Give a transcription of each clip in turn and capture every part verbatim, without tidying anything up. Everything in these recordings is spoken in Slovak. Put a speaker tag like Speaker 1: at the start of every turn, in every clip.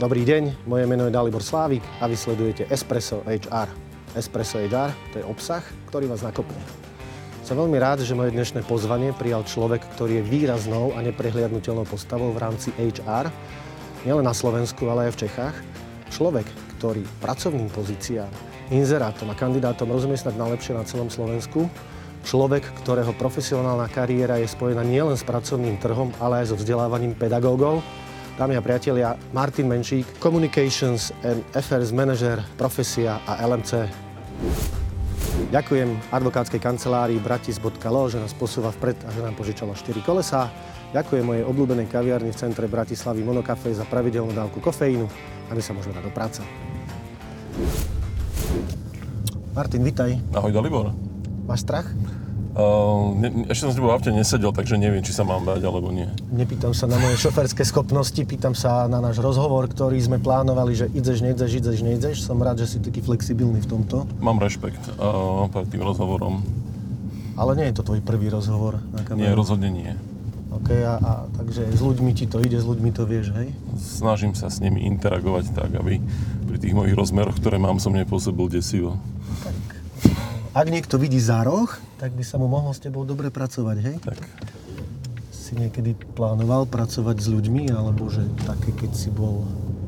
Speaker 1: Dobrý deň, moje meno je Dalibor Slávik a vy sledujete Espresso há er. Espresso há er to je obsah, ktorý vás nakopne. Som veľmi rád, že moje dnešné pozvanie prijal človek, ktorý je výraznou a neprehliadnutelnou postavou v rámci há er, nielen na Slovensku, ale aj v Čechách. Človek, ktorý pracovným pozíciám, inzerátom a kandidátom rozumie snad najlepšie na celom Slovensku. Človek, ktorého profesionálna kariéra je spojená nielen s pracovným trhom, ale aj so vzdelávaním pedagógov. Dámy a priatelia, Martin Menšík, Communications and Affairs Manager, profesia a el em cé. Ďakujem advokátskej kancelárii bratis bodka el o, že nás posúva vpred a že nám požičala štyri kolesá. Ďakujem mojej obľúbenej kaviarni v centre Bratislavy Monocafe za pravidelnú dávku kofeínu a my sa môžeme dať do práce. Martin, vitaj.
Speaker 2: Ahoj, Dalibor.
Speaker 1: Máš strach?
Speaker 2: Uh, ne, ešte som s tebou v aute nesedel, takže neviem, či sa mám báť, alebo nie.
Speaker 1: Nepýtam sa na moje šoférske schopnosti, pýtam sa na náš rozhovor, ktorý sme plánovali, že ideš, nejdeš, ideš, nejdeš. Som rád, že si taký flexibilný v tomto.
Speaker 2: Mám rešpekt uh, pred tým rozhovorom.
Speaker 1: Ale nie je to tvoj prvý rozhovor na kameru?
Speaker 2: Nie, rozhodne nie.
Speaker 1: OK, a, a takže s ľuďmi ti to ide, s ľuďmi to vieš, hej?
Speaker 2: Snažím sa s nimi interagovať tak, aby pri tých mojich rozmeroch, ktoré mám, som nepôsobil desivo.
Speaker 1: Tak. Ak niekto vidí za roh, tak by sa mu mohlo s tebou dobre pracovať, hej?
Speaker 2: Tak.
Speaker 1: Si niekedy plánoval pracovať s ľuďmi, alebo že také, keď si bol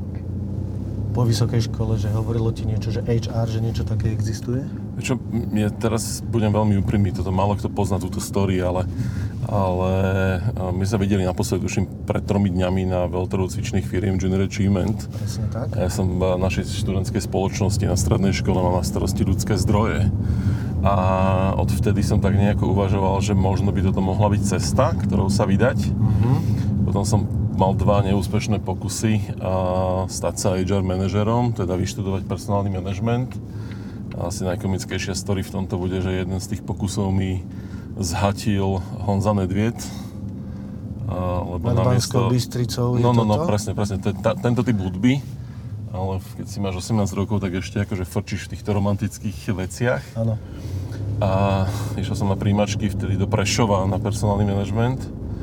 Speaker 1: po vysokej škole, že hovorilo ti niečo, že há er, že niečo také existuje?
Speaker 2: Čo, ja teraz budem veľmi úprimný, toto málo kto pozná túto story, ale, ale my sa videli naposledy, tuším, pred tromi dňami na veľtrhu cvičných firiem Junior Achievement.
Speaker 1: Presne tak.
Speaker 2: Ja som v našej študentskej spoločnosti na strednej škole, mám na starosti ľudské zdroje. A odvtedy som tak nejako uvažoval, že možno by toto mohla byť cesta, ktorou sa vydať. Mm-hmm. Potom som mal dva neúspešné pokusy a stať sa há er manažerom, teda vyštudovať personálny manažment. A asi najkomickejšia story v tomto bude, že jeden z tých pokusov mi zhatil Honza Nedvied. A, lebo
Speaker 1: Nad
Speaker 2: namiesto...
Speaker 1: Banskou Bystricou je
Speaker 2: No, no, no,
Speaker 1: toto?
Speaker 2: presne, presne. T- t- tento typ hudby. Ale keď si máš osemnásť rokov, tak ešte akože frčíš v týchto romantických veciach.
Speaker 1: Áno.
Speaker 2: A išiel som na príjmačky vtedy do Prešova na personálny manažment.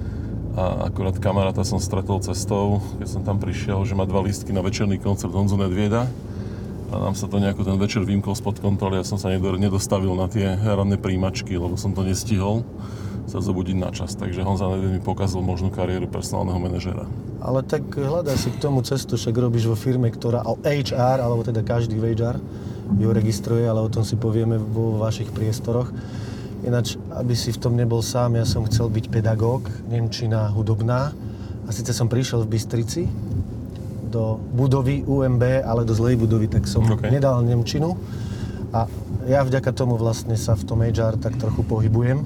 Speaker 2: A akurát kamaráta som stretol cestou, keď som tam prišiel, že má dva lístky na večerný koncert Honzu Nedvieda. A nám sa to nejako ten večer vymkol spod kontroly. Ja som sa nedostavil na tie ranné príjmačky, lebo som to nestihol sa zobudiť na čas. Takže Honza Nedvied mi pokazil možnú kariéru personálneho manažera.
Speaker 1: Ale tak hľadaj si k tomu cestu, však robíš vo firme, ktorá o há er, alebo teda každý v há er ju registruje, ale o tom si povieme vo vašich priestoroch. Ináč, aby si v tom nebol sám, ja som chcel byť pedagóg, nemčina hudobná. A síce som prišiel v Bystrici do budovy ú em bé, ale do zlej budovy, tak som okay. nedal nemčinu. A ja vďaka tomu vlastne sa v tom há er tak trochu pohybujem.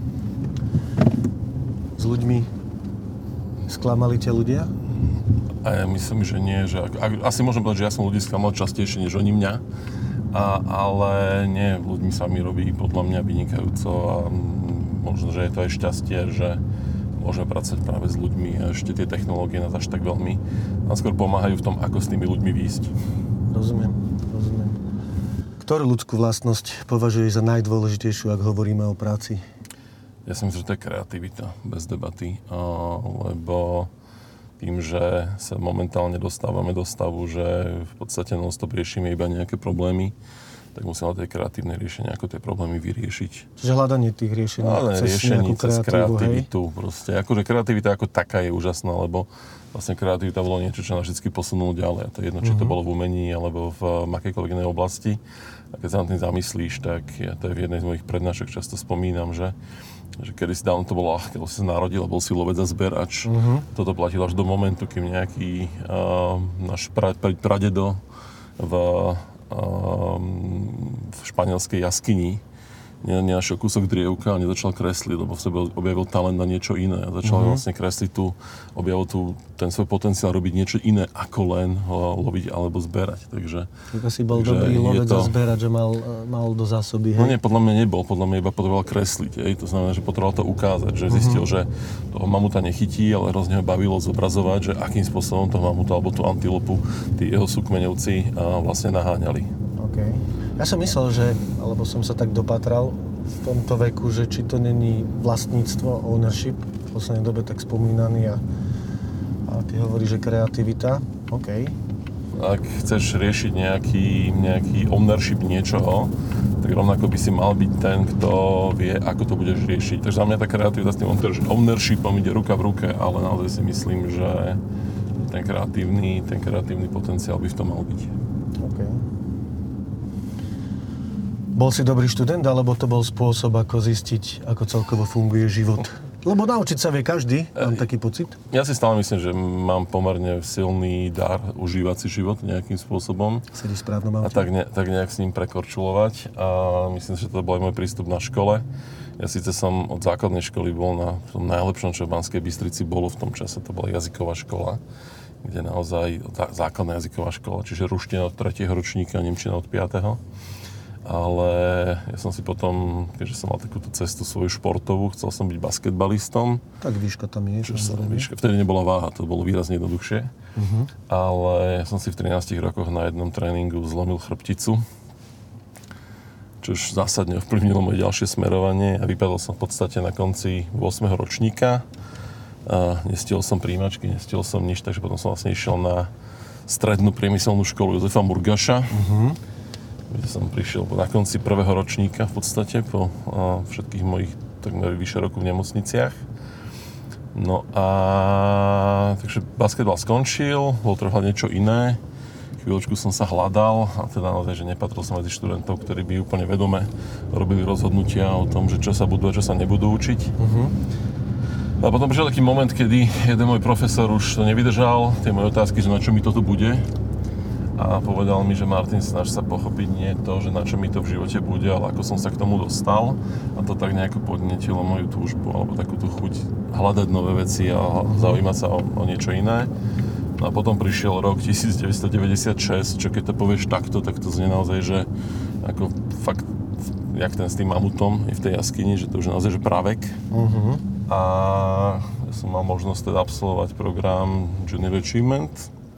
Speaker 1: S ľuďmi sklamali ťa ľudia?
Speaker 2: A ja myslím, že nie. Že, asi môžem povedať, že ja som ľudí sklamal častejšie, než oni mňa. A, ale nie, ľuďmi sa mi robí podľa mňa vynikajúco a možno, že je to aj šťastie, že môžeme pracovať práve s ľuďmi a ešte tie technológie nás až tak veľmi nás skôr pomáhajú v tom, ako s tými ľuďmi výjsť.
Speaker 1: Rozumiem, rozumiem. Ktorú ľudskú vlastnosť považuješ za najdôležitejšiu, ak hovoríme o práci?
Speaker 2: Ja si myslím, že to je kreativita, bez debaty, lebo tým, že sa momentálne dostávame do stavu, že v podstate non-stop riešime iba nejaké problémy, tak musíme tie kreatívne riešenia, ako tie problémy vyriešiť.
Speaker 1: Čiže hľadanie tých riešení
Speaker 2: Hľadanie
Speaker 1: cez
Speaker 2: riešení
Speaker 1: nejakú
Speaker 2: cez
Speaker 1: kreativitu,
Speaker 2: kreativitu. Proste. Akože kreativita ako taká je úžasná, lebo vlastne kreativita bolo niečo, čo nás vždy posunulo ďalej. A to je jedno, či to bolo v umení, alebo v akejkoľvek inej oblasti. A keď sa nad tým zamyslíš, tak ja to je v jednej z mojich prednášok často spomínam, že že kedysi dávno to bolo ľahké, keď si sa narodil a bol si lovec a zberač. Uh-huh. Toto platilo až do momentu, kým nejaký uh, náš pra, pra, pradedo v, uh, v španielskej jaskyni nenašiel kúsok drievka a nezačal kresliť, lebo v sebe objavil talent na niečo iné. A začal mm-hmm. vlastne kresliť tu, objavil tu ten svoj potenciál robiť niečo iné, ako len ho loviť alebo zberať. Takže,
Speaker 1: tak asi bol dobrý lovec to... a zberať, že mal, mal do zásoby, hej?
Speaker 2: No nie, podľa mňa nebol. Podľa mňa iba potreboval kresliť. Hej. To znamená, že potreboval to ukázať. Že zistil, mm-hmm. že toho mamuta nechytí, ale hrozne ho bavilo zobrazovať, že akým spôsobom toho mamuta alebo tú antilopu tí jeho súkmeňovci vlastne naháňali.
Speaker 1: Okay. Ja som myslel, že, alebo som sa tak dopatral v tomto veku, že či to není vlastníctvo, ownership, v poslednej dobe tak spomínaný a, a ty hovoríš, že kreativita. OK.
Speaker 2: ak chceš riešiť nejaký, nejaký ownership niečoho, tak rovnako by si mal byť ten, kto vie, ako to budeš riešiť. Takže za mňa tá kreativita s tým ownershipom ide ruka v ruke, ale naozaj si myslím, že ten kreatívny, ten kreatívny potenciál by v tom mal byť.
Speaker 1: Okay. Bol si dobrý študent, alebo to bol spôsob, ako zistiť, ako celkovo funguje život? Lebo naučiť sa vie každý, mám taký pocit.
Speaker 2: Ja si stále myslím, že mám pomerne silný dar užívať si život nejakým spôsobom.
Speaker 1: Sedíš správno, mám.
Speaker 2: A tak, ne, tak nejak s ním prekorčulovať. A myslím, že to bol aj môj prístup na škole. Ja síce som od základnej školy bol na tom najlepšom, čo v Banskej Bystrici bolo v tom čase. To bola jazyková škola, kde naozaj základná jazyková škola, čiže ruština od tretieho ročníka, nemčina od piateho Ale ja som si potom, keďže som mal takúto cestu svoju športovú, chcel som byť basketbalistom.
Speaker 1: Tak výška tam je.
Speaker 2: Som, výška, vtedy nebola váha, to bolo výrazne jednoduchšie. Uh-huh. Ale ja som si v trinástich rokoch na jednom tréningu zlomil chrbticu, čož zásadne ovplyvnilo moje ďalšie smerovanie a vypadol som v podstate na konci ôsmeho ročníka. A nestihol som príjmačky, nestihol som nič, takže potom som vlastne išiel na strednú priemyselnú školu Jozefa Murgaša. Uh-huh. Kde som prišiel na konci prvého ročníka v podstate po a, všetkých mojich takmer vyše roku v nemocniciach. No a takže basketbal skončil, bolo treba niečo iné. Chvíľočku som sa hľadal a teda naozaj, že nepatril som medzi študentov, ktorí by úplne vedome robili rozhodnutia o tom, že čo sa budú a čo sa nebudú učiť. Uh-huh. A potom prišiel taký moment, kedy jeden môj profesor už to nevydržal, tie moje otázky, že na čo mi toto bude. A povedal mi, že Martin, snaž sa pochopiť nie to, že na čo mi to v živote bude, ale ako som sa k tomu dostal. A to tak nejako podnietilo moju túžbu, alebo takúto chuť hľadať nové veci a zaujímať sa o, o niečo iné. No a potom prišiel rok devätnásťstodeväťdesiatšesť, čo keď to povieš takto, tak to znie naozaj, že ako fakt, jak ten s tým mamutom je v tej jaskyni, že to už je naozaj, že právek. Uh-huh. A ja som mal možnosť teda absolvovať program Junior Achievement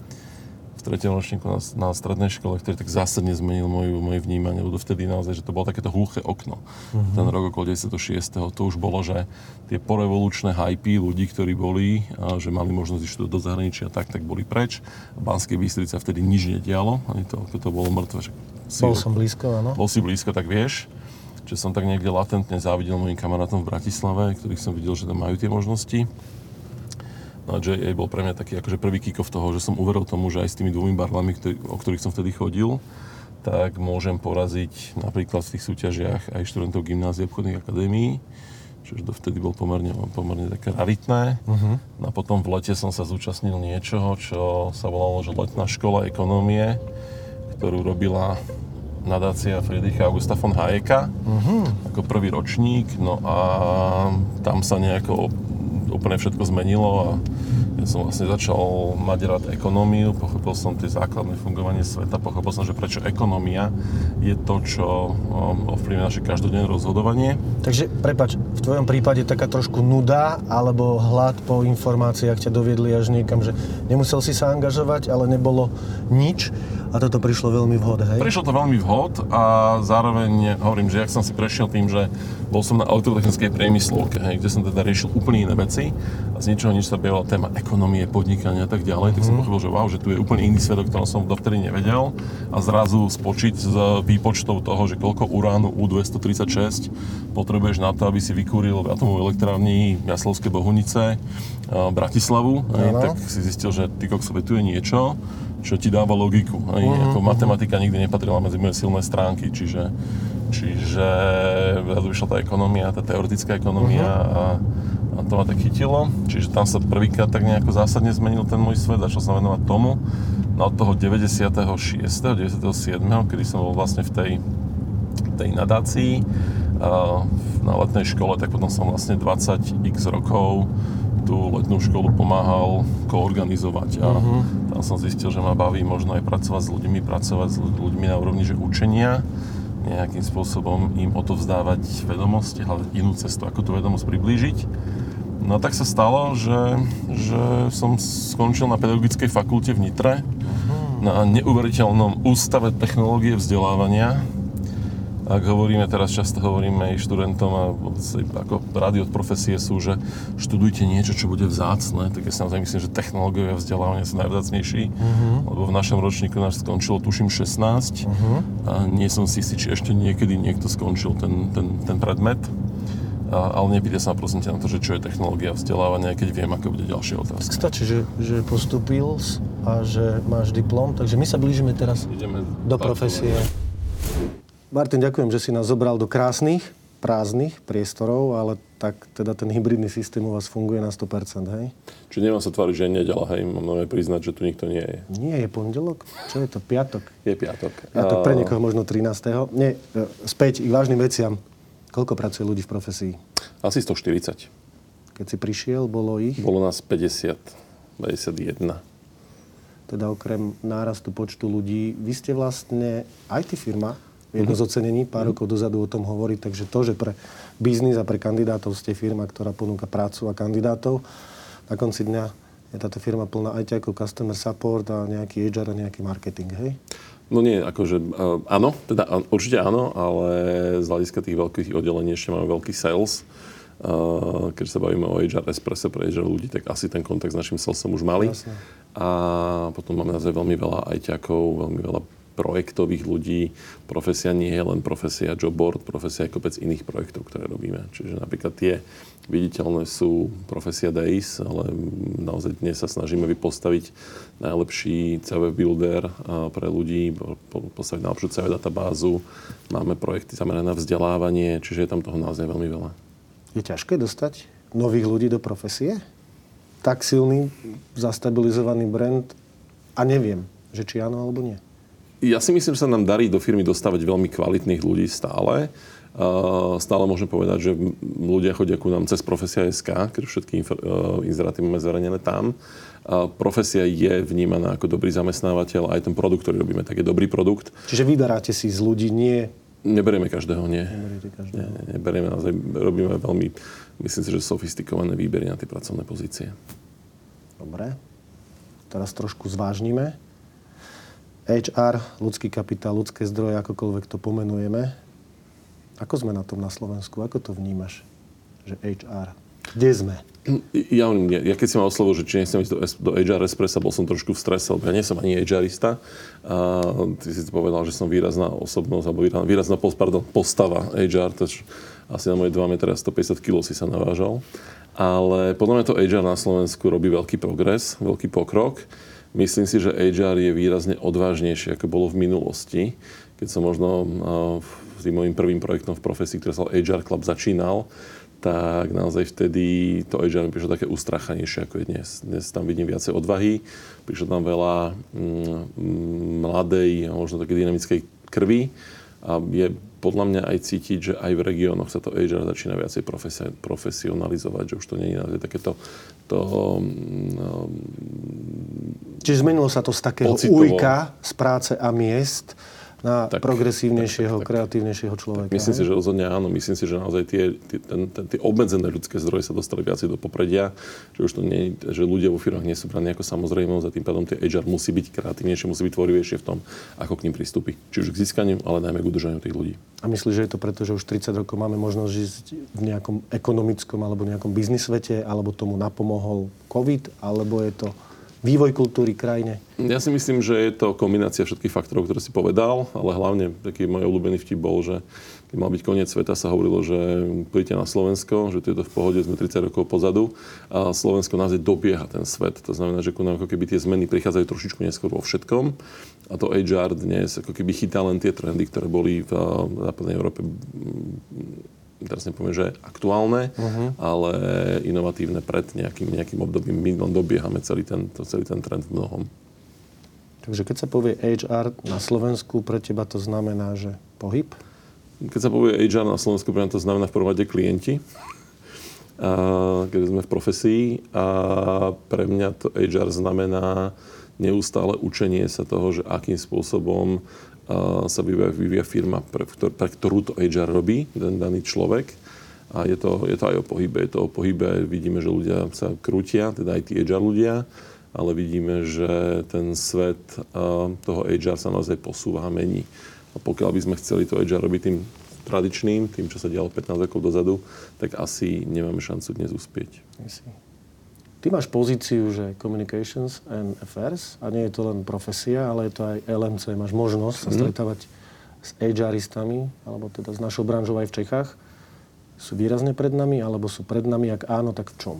Speaker 2: v treťom ročníku na, na strednej škole, ktorý tak zásadne zmenil moju, moje vnímanie, lebo vtedy naozaj, že to bolo takéto hluché okno. Mm-hmm. Ten rok okolo deväťdesiatšesť. To už bolo, že tie porevolučné hypy ľudí, ktorí boli, a že mali možnosť ísť do zahraničia, tak, tak boli preč. V Banskej Bystrici vtedy nič nedialo, ani to, to bolo mŕtve.
Speaker 1: Bol som blízko, áno.
Speaker 2: Bol si blízko, tak vieš. Že som tak niekde latentne závidel mojim kamarátom v Bratislave, ktorých som videl, že tam majú tie možnosti. No a J A bol pre mňa taký akože prvý kick-off toho, že som uveril tomu, že aj s tými dvomi barlami, ktorý, o ktorých som vtedy chodil, tak môžem poraziť napríklad v tých súťažiach aj študentov gymnázií obchodných akadémií, čiže dovtedy bol pomerne, pomerne také raritné. Uh-huh. No a potom v lete som sa zúčastnil niečoho, čo sa volalo, že letná škola ekonómie, ktorú robila nadácia Friedricha Augusta von Hayeka uh-huh. ako prvý ročník. No a tam sa nejako úplne všetko zmenilo a ja som vlastne začal mať rád ekonómiu, pochopil som tie základné fungovanie sveta, pochopil som, že prečo ekonómia je to, čo ovplyvňuje naše každodenné rozhodovanie.
Speaker 1: Takže, prepáč, v tvojom prípade taká trošku nuda alebo hlad po informáciách ťa doviedli až niekam, že nemusel si sa angažovať, ale nebolo nič a toto prišlo veľmi vhod, hej?
Speaker 2: Prišlo to veľmi vhod a zároveň hovorím, že jak som si prešiel tým, že bol som na elektrotechnickej priemyslovke, hej, kde som teda riešil úplne iné veci a z ničoho nič sa objavila téma ekonomie, podnikania a tak ďalej, tak som pochopil, že wow, že tu je úplne iný svet, o ktorom som dovtedy nevedel a zrazu spočiť s výpočtou toho, že koľko uránu U dvestotridsaťšesť potrebuješ na to, aby si vykúril v atomovej elektrárni Jaslovské Bohunice Bratislavu, hej, tak si zistil, že ty koksové tu je niečo, čo ti dáva logiku. Hej, uh-huh, ako matematika nikdy nepatrila medzi moje silné stránky, čiže čiže vyšla tá ekonomia, tá teoretická ekonomia uh-huh. a, a to ma tak chytilo. Čiže tam sa prvýkrát tak nejako zásadne zmenil ten môj svet, začal sa venovať tomu. No od toho deväťdesiatšesť deväťdesiatsedem kedy som bol vlastne v tej, tej nadácii a na letnej škole, tak potom som vlastne dvadsať x rokov tú letnú školu pomáhal koorganizovať a uh-huh. tam som zistil, že ma baví možno aj pracovať s ľuďmi, pracovať s ľuďmi na úrovni, že učenia, nejakým spôsobom im odovzdávať vedomosti, hľadať inú cestu, ako tú vedomosť priblížiť. No a tak sa stalo, že, že som skončil na pedagogickej fakulte v Nitre, uh-huh. na neuveriteľnom ústave technológie vzdelávania, Ak hovoríme, teraz často hovoríme aj študentom a ako rady od profesie sú, že študujte niečo, čo bude vzácne, tak ja si naozaj myslím, že technológie a vzdelávanie sú najvzácnejší, uh-huh. lebo v našom ročníku nás skončilo tuším šestnásť uh-huh. a nie som si istý, či ešte niekedy niekto skončil ten, ten, ten predmet. A, ale nepýtaj sa prosím ťa na to, že čo je technológia vzdelávania, keď viem, aké bude ďalšia otázka.
Speaker 1: Stačí, že, že postúpil a že máš diplom, takže my sa blížime teraz Ideme do profesie. Martin, ďakujem, že si nás zobral do krásnych, prázdnych priestorov, ale tak teda ten hybridný systém u vás funguje na sto percent, hej?
Speaker 2: Čiže nemám sa tváriť, že je nedeľa, hej? Mám nové priznať, že tu nikto nie je.
Speaker 1: Nie, je pondelok. Čo je to? Piatok.
Speaker 2: Je piatok.
Speaker 1: Piatok pre niekoho možno trinásteho Nie, späť k vážnym veciam. Koľko pracuje ľudí v profesii?
Speaker 2: Asi stoštyridsať.
Speaker 1: Keď si prišiel, bolo ich?
Speaker 2: Bolo nás päťdesiat, päťdesiatjeden. Teda okrem nárastu počtu ľudí, vy ste vlastne í té firma, jedno z ocenení, pár rokov dozadu o tom hovorí, takže to, že pre biznis a pre kandidátov ste firma, ktorá ponúka prácu a kandidátov, na konci dňa je táto firma plná í té ako customer support a nejaký há er a nejaký marketing, hej? No nie, akože uh, áno, teda určite áno, ale z hľadiska tých veľkých oddelení ešte máme veľký sales. Uh, keď sa bavíme o há er Espresso pre há er ľudí, tak asi ten kontakt s našim salesom už mali. Jasne. A potom máme naozaj veľmi veľa ITákov, veľmi veľa projektových ľudí. Profesia nie je len profesia job board, profesia je kopec iných projektov, ktoré robíme. Čiže napríklad tie viditeľné sú profesia Days, ale naozaj dnes sa snažíme vypostaviť najlepší cé vé builder pre ľudí, postaviť najlepšiu cé vé databázu. Máme projekty zamerané na vzdelávanie, čiže je tam toho naozaj veľmi veľa.
Speaker 1: Je ťažké dostať nových ľudí do profesie? Tak silný, zastabilizovaný brand a neviem, že či áno alebo nie.
Speaker 2: Ja si myslím, že sa nám darí do firmy dostávať veľmi kvalitných ľudí stále. Uh, stále môžem povedať, že ľudia chodia ku nám cez Profesia bodka es ká, keď všetky inf- uh, inzeráty máme zverejnené tam. Uh, profesia je vnímaná ako dobrý zamestnávateľ a aj ten produkt, ktorý robíme, tak je dobrý produkt.
Speaker 1: Čiže vyberáte si z ľudí, nie...
Speaker 2: Neberieme každého, nie.
Speaker 1: Neberiete každého.
Speaker 2: Nie, neberieme, naozaj robíme veľmi, myslím si, že sofistikované výbery na tie pracovné pozície.
Speaker 1: Dobre. Teraz trošku zvážnime. há er, ľudský kapitál, ľudské zdroje, akokoľvek to pomenujeme. Ako sme na tom na Slovensku? Ako to vnímaš, že há er? Kde sme?
Speaker 2: Ja, ja keď si ma oslovil, že či nechcem ísť do, do há er Espressa, bol som trošku v strese, lebo ja nie som ani HRista. A ty si povedal, že som výrazná osobnosť, alebo výrazná pardon, postava há er, takže asi na moje dva metre a stopäťdesiat kilogramov si sa navážal. Ale podľa mňa to há er na Slovensku robí veľký progres, veľký pokrok. Myslím si, že há er je výrazne odvážnejšie, ako bolo v minulosti. Keď som možno s tým môjim prvým projektom v profesii, ktorý sa há er Club začínal, tak naozaj vtedy to há er mi prišlo také ustrachanejšie, ako je dnes. Dnes tam vidím viacej odvahy, prišlo tam veľa mm, mladej a možno také dynamickej krvi a je podľa mňa aj cítiť, že aj v regiónoch sa to há er začína viacej profesi- profesionalizovať, že už to nie je takéto to, um,
Speaker 1: Čiže zmenilo sa to z takého pocitovo ujka z práce a miest na tak, progresívnejšieho, tak, tak, tak. kreatívnejšieho človeka.
Speaker 2: Tak myslím hej? si, že rozhodne áno. Myslím si, že naozaj tie, tie, ten, ten, tie obmedzené ľudské zdroje sa dostali viacej do popredia, že už to nie, že ľudia vo firmách nie sú braní ako samozrejmosť a tým pádom tie há er musí byť kreatívnejšie, musí byť tvorivejšie v tom, ako k ním pristúpi. Či už k získaniu, ale najmä k udržaniu tých ľudí.
Speaker 1: A myslíš, že je to preto, že už tridsať rokov máme možnosť žiť v nejakom ekonomickom alebo nejakom biznis svete, alebo tomu napomohol COVID, alebo je to vývoj kultúry krajine?
Speaker 2: Ja si myslím, že je to kombinácia všetkých faktorov, ktoré si povedal, ale hlavne taký môj obľúbený vtip bol, že keď mal byť koniec sveta, sa hovorilo, že príďte na Slovensko, že tu je to v pohode, sme tridsať rokov pozadu a Slovensko naozaj dobieha ten svet. To znamená, že ku nám ako keby tie zmeny prichádzajú trošičku neskôr vo všetkom a to há er dnes ako keby chytá len tie trendy, ktoré boli v západnej Európe, teraz nepoviem, že aktuálne, uh-huh. ale inovatívne pred nejakým, nejakým obdobím. My len dobiehame celý ten, celý ten trend v mnohom.
Speaker 1: Takže keď sa povie há er na Slovensku, pre teba to znamená, že pohyb?
Speaker 2: Keď sa povie há er na Slovensku, pre mňa to znamená v prvom rade klienti, a, keď sme v profesii. A pre mňa to há er znamená neustále učenie sa toho, že akým spôsobom sa vyvíja, vyvíja firma, pre, pre ktorú to há er robí, ten daný človek. A je to, je to aj o pohybe. Je to o pohybe. Vidíme, že ľudia sa krútia, teda aj tí há er ľudia, ale vidíme, že ten svet toho há er sa naozaj posúva a mení. A pokiaľ by sme chceli to há er robiť tým tradičným, tým, čo sa dialo pätnásť rokov dozadu, tak asi nemáme šancu dnes uspieť.
Speaker 1: Ty máš pozíciu, že Communications and Affairs, a nie je to len profesia, ale je to aj el em cé. Máš možnosť sa stretávať s HRistami, alebo teda s našou branžou aj v Čechách. Sú výrazne pred nami, alebo sú pred nami? Ak áno, tak v čom?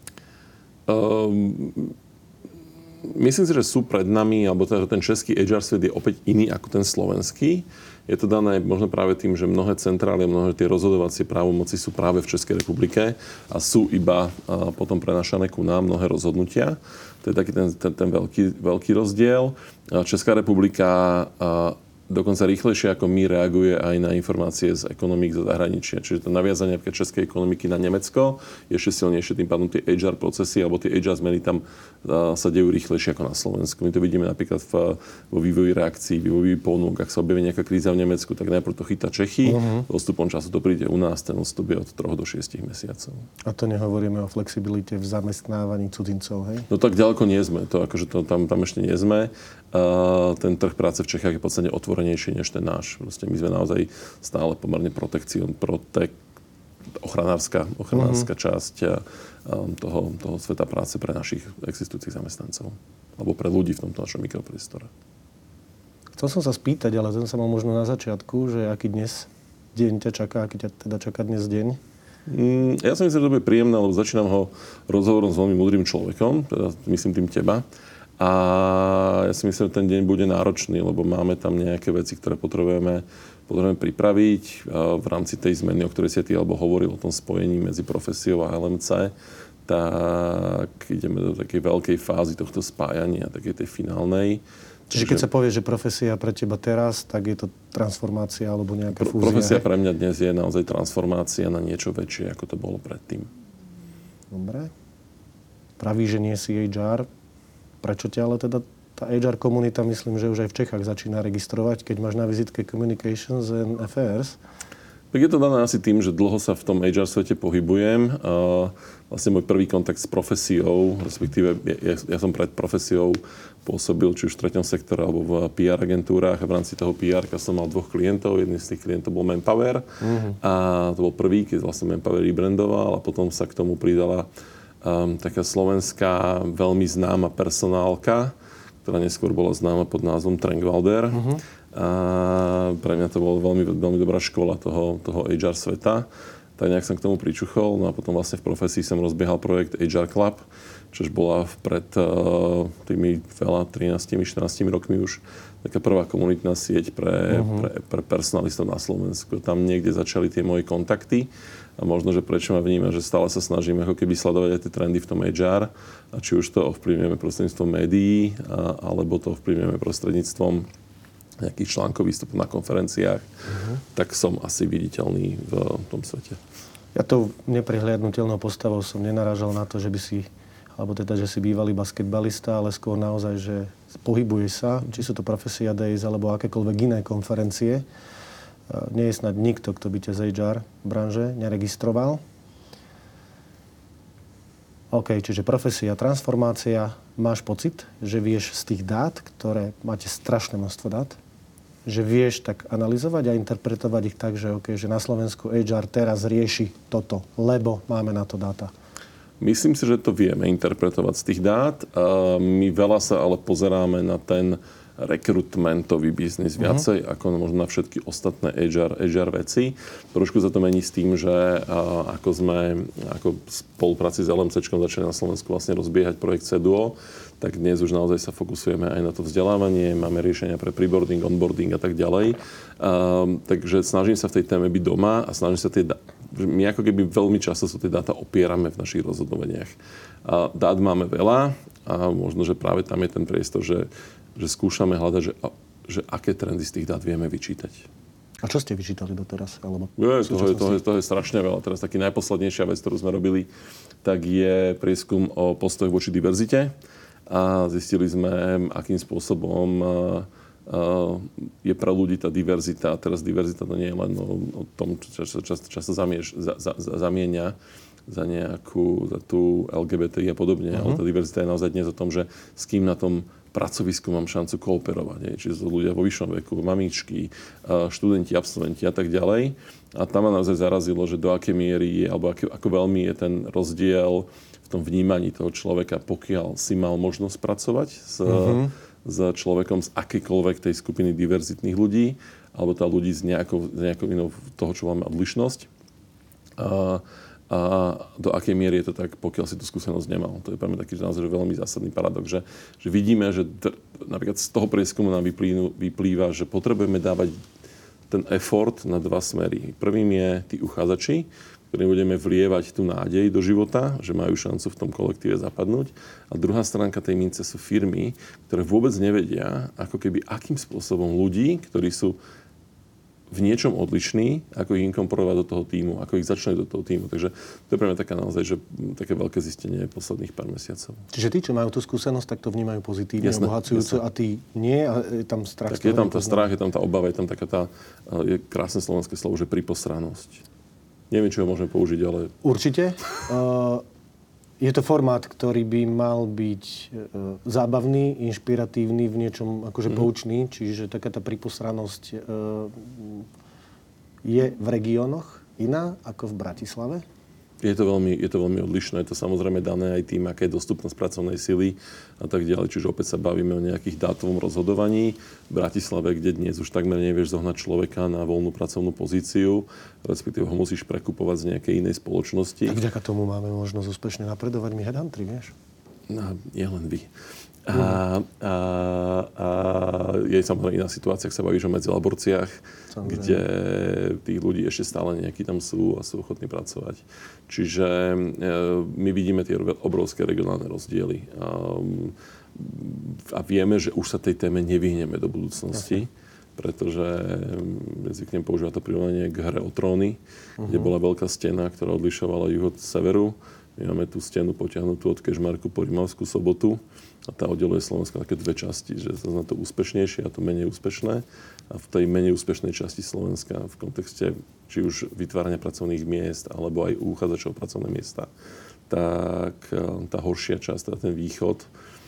Speaker 2: Um, myslím si, že sú pred nami, alebo ten, ten český há er svet je opäť iný ako ten slovenský. Je to dané možno práve tým, že mnohé centrály a mnohé tie rozhodovacie právomoci sú práve v Českej republike a sú iba a potom prenášané ku nám mnohé rozhodnutia. To je taký ten, ten, ten veľký, veľký rozdiel. Česká republika a dokonca rýchlejšie ako my reaguje aj na informácie z ekonomík zo zahraničia. Čiže to naviazanie českej ekonomiky na Nemecko je ešte silnejšie, tým pádom tie há er procesy alebo tie há er zmeny tam sa dejú rýchlejšie ako na Slovensku. My to vidíme napríklad v, vo vývoji reakcií, vývoji ponúk. Ak sa objaví nejaká kríza v Nemecku, tak najprv to chytá Čechy, uh-huh. postupom času to príde u nás, ten odstup je od troch do šiestich mesiacov.
Speaker 1: A to nehovoríme o flexibilite v zamestnávaní cudzincov, hej?
Speaker 2: No tak ďaleko nie sme, to akože to, tam, tam ešte nie sme. Uh, ten trh práce v Čechách je v podstate otvorenejší než ten náš. Proste my sme naozaj stále pomerne protekcion, protek, ochranárska, ochranárska uh-huh. časť um, toho, toho sveta práce pre našich existujúcich zamestnancov. Alebo pre ľudí v tomto našom mikropriestore.
Speaker 1: Chcel som sa spýtať, ale ten sa mal možno na začiatku, že aký dnes deň ťa čaká, aký ťa teda čaká dnes deň?
Speaker 2: Mm, ja si myslím, že to bude príjemné, lebo začínam ho rozhovorom s veľmi múdrym človekom, teda myslím tým teba. A ja si myslím, že ten deň bude náročný, lebo máme tam nejaké veci, ktoré potrebujeme, potrebujeme pripraviť v rámci tej zmeny, o ktorej si ty alebo hovoril, o tom spojení medzi profesiou a el em cé. Tak ideme do takej veľkej fázy tohto spájania, takej tej finálnej.
Speaker 1: Čiže keď sa povie, že profesia pre teba teraz, tak je to transformácia alebo nejaká
Speaker 2: Pro,
Speaker 1: fúzia?
Speaker 2: Profesia pre mňa dnes je naozaj transformácia na niečo väčšie, ako to bolo predtým.
Speaker 1: Dobre. Praví, že nie si há er. Prečo ťa ale teda tá há er komunita, myslím, že už aj v Čechách začína registrovať, keď máš na vizitke Communications and Affairs?
Speaker 2: Tak je to dané asi tým, že dlho sa v tom há er svete pohybujem. A vlastne môj prvý kontakt s profesiou, respektíve ja, ja som pred profesiou pôsobil či už v treťom sektore alebo v pé er agentúrách a v rámci toho pé er som mal dvoch klientov. Jedný z tých klientov bol Manpower uh-huh. a to bol prvý, keď vlastne Manpower rebrandoval a potom sa k tomu pridala um, taká slovenská veľmi známa personálka, ktorá neskôr bola známa pod názvom Trenkwalder. Uh-huh. A pre mňa to bola veľmi, veľmi dobrá škola toho, toho há er sveta. Tak nejak som k tomu pričuchol. No a potom vlastne v profesii som rozbiehal projekt há er Club, čož bola pred uh, tými veľa, trinásť štrnásť rokmi už taká prvá komunitná sieť pre, uh-huh. pre, pre personalistov na Slovensku. Tam niekde začali tie moje kontakty. A možno, že prečo ma vníma, že stále sa snažím ako keby sledovať aj tie trendy v tom há er. A či už to ovplyvňujeme prostredníctvom médií, a, alebo to ovplyvňujeme prostredníctvom nejakých článkov, výstupov na konferenciách, uh-huh. tak som asi viditeľný v tom svete.
Speaker 1: Ja tou neprehliadnutelnou postavou som nenarážal na to, že by si, alebo teda, že si bývalý basketbalista, ale skôr naozaj, že pohybuješ sa, či sú to Profesia Days, alebo akékoľvek iné konferencie. Nie je snad nikto, kto by ťa z há er branže neregistroval. OK, čiže profesia, transformácia. Máš pocit, že vieš z tých dát, ktoré máte strašné množstvo dát, že vieš tak analyzovať a interpretovať ich tak, že, okay, že na Slovensku há er teraz rieši toto, lebo máme na to dáta?
Speaker 2: Myslím si, že to vieme interpretovať z tých dát. My veľa sa ale pozeráme na ten rekrutmentový biznis viacej, uh-huh. ako možno na všetky ostatné há er, há er veci. Trošku sa to mení s tým, že a, ako sme ako v spolupráci s LMCčkom začali na Slovensku vlastne rozbiehať projekt Ceduo, tak dnes už naozaj sa fokusujeme aj na to vzdelávanie, máme riešenia pre preboarding, onboarding a tak ďalej. Um, takže snažím sa v tej téme byť doma a snažím sa tie da- my ako keby veľmi často sú tie dáta opierame v našich rozhodovaniach. A dát máme veľa a možno, že práve tam je ten priestor, že že skúšame hľadať, že, že aké trendy z tých dát vieme vyčítať.
Speaker 1: A čo ste vyčítali doteraz? Alebo
Speaker 2: je, toho, je, toho, je, toho je strašne veľa. Teraz taký najposlednejšia vec, ktorú sme robili, tak je prieskum o postojoch voči diverzite. A zistili sme, akým spôsobom je pre ľudí tá diverzita. A teraz diverzita to nie je len o, o tom, čo často, často, často zamieš, za, za, zamienia za nejakú, za tú el gé bé té í a podobne. Uh-huh. Ale tá diverzita je naozaj dnes o tom, že s kým na tom pracovisku mám šancu kooperovať. Hej. Čiže sú ľudia vo vyššom veku, mamičky, študenti, absolventi a tak ďalej. A tam ma naozaj zarazilo, že do akej miery je, alebo ako, ako veľmi je ten rozdiel v tom vnímaní toho človeka, pokiaľ si mal možnosť pracovať s, mm-hmm. s človekom z akejkoľvek tej skupiny diverzitných ľudí, alebo tá ľudí z nejakou, z nejakou inou toho, čo máme odlišnosť. A, a do akej miery je to tak, pokiaľ si tú skúsenosť nemal. To je pre mňa taký naozaj veľmi zásadný paradox, že, že vidíme, že t- napríklad z toho prieskumu nám vyplýva, vyplýva, že potrebujeme dávať ten effort na dva smery. Prvým je tí uchádzači, ktorým budeme vlievať tú nádej do života, že majú šancu v tom kolektíve zapadnúť. A druhá stránka tej mince sú firmy, ktoré vôbec nevedia, ako keby akým spôsobom ľudí, ktorí sú v niečom odlišní, ako ich inkorporovať do toho tímu, ako ich začnú do toho tímu. Takže to je pre mňa taká naozaj, že také veľké zistenie posledných pár mesiacov.
Speaker 1: Čiže tí, čo majú tú skúsenosť, tak to vnímajú pozitívne,
Speaker 2: jasné,
Speaker 1: obohacujúco,
Speaker 2: jasné.
Speaker 1: a tí nie, a je tam strach.
Speaker 2: Tak je tam tá strach, je tam tá obava, je tam taká tá, je krásne slovenské slovo, že priposranosť. Neviem, či ho môžeme použiť, ale...
Speaker 1: Určite. Uh, je to formát, ktorý by mal byť uh, zábavný, inšpiratívny, v niečom akože mm. poučný. Čiže taká tá priposranosť uh, je v regiónoch iná ako v Bratislave?
Speaker 2: Je to veľmi, je to veľmi odlišné. Je to samozrejme dané aj tým, aká je dostupnosť pracovnej sily a tak ďalej. Čiže opäť sa bavíme o nejakých dátovom rozhodovaní. V Bratislave, kde dnes už takmer nevieš zohnať človeka na voľnú pracovnú pozíciu, respektíve ho musíš prekupovať z nejakej inej spoločnosti.
Speaker 1: Tak vďaka tomu máme možnosť úspešne napredovať my headhunteri, vieš?
Speaker 2: No, nie len vy. A, a, a je samozrejme iná situácia, ak sa bavíš o medzilaborciách, samozrejme, kde tých ľudí ešte stále nejakí tam sú a sú ochotní pracovať. Čiže e, my vidíme tie obrovské regionálne rozdiely. A, a vieme, že už sa tej téme nevyhneme do budúcnosti, pretože zvyknem používať to prirovnanie k hre o tróny, uh-huh. kde bola veľká stena, ktorá odlišovala juh od severu. My máme tú stenu potiahnutú od Kežmarku po Rimavskú Sobotu a tá oddeluje Slovensko také dve časti, že to znamená to úspešnejšie a to menej úspešné. A v tej menej úspešnej časti Slovenska v kontexte či už vytvárania pracovných miest alebo aj uchádzačov pracovné miesta, tak tá horšia časť, teda ten východ,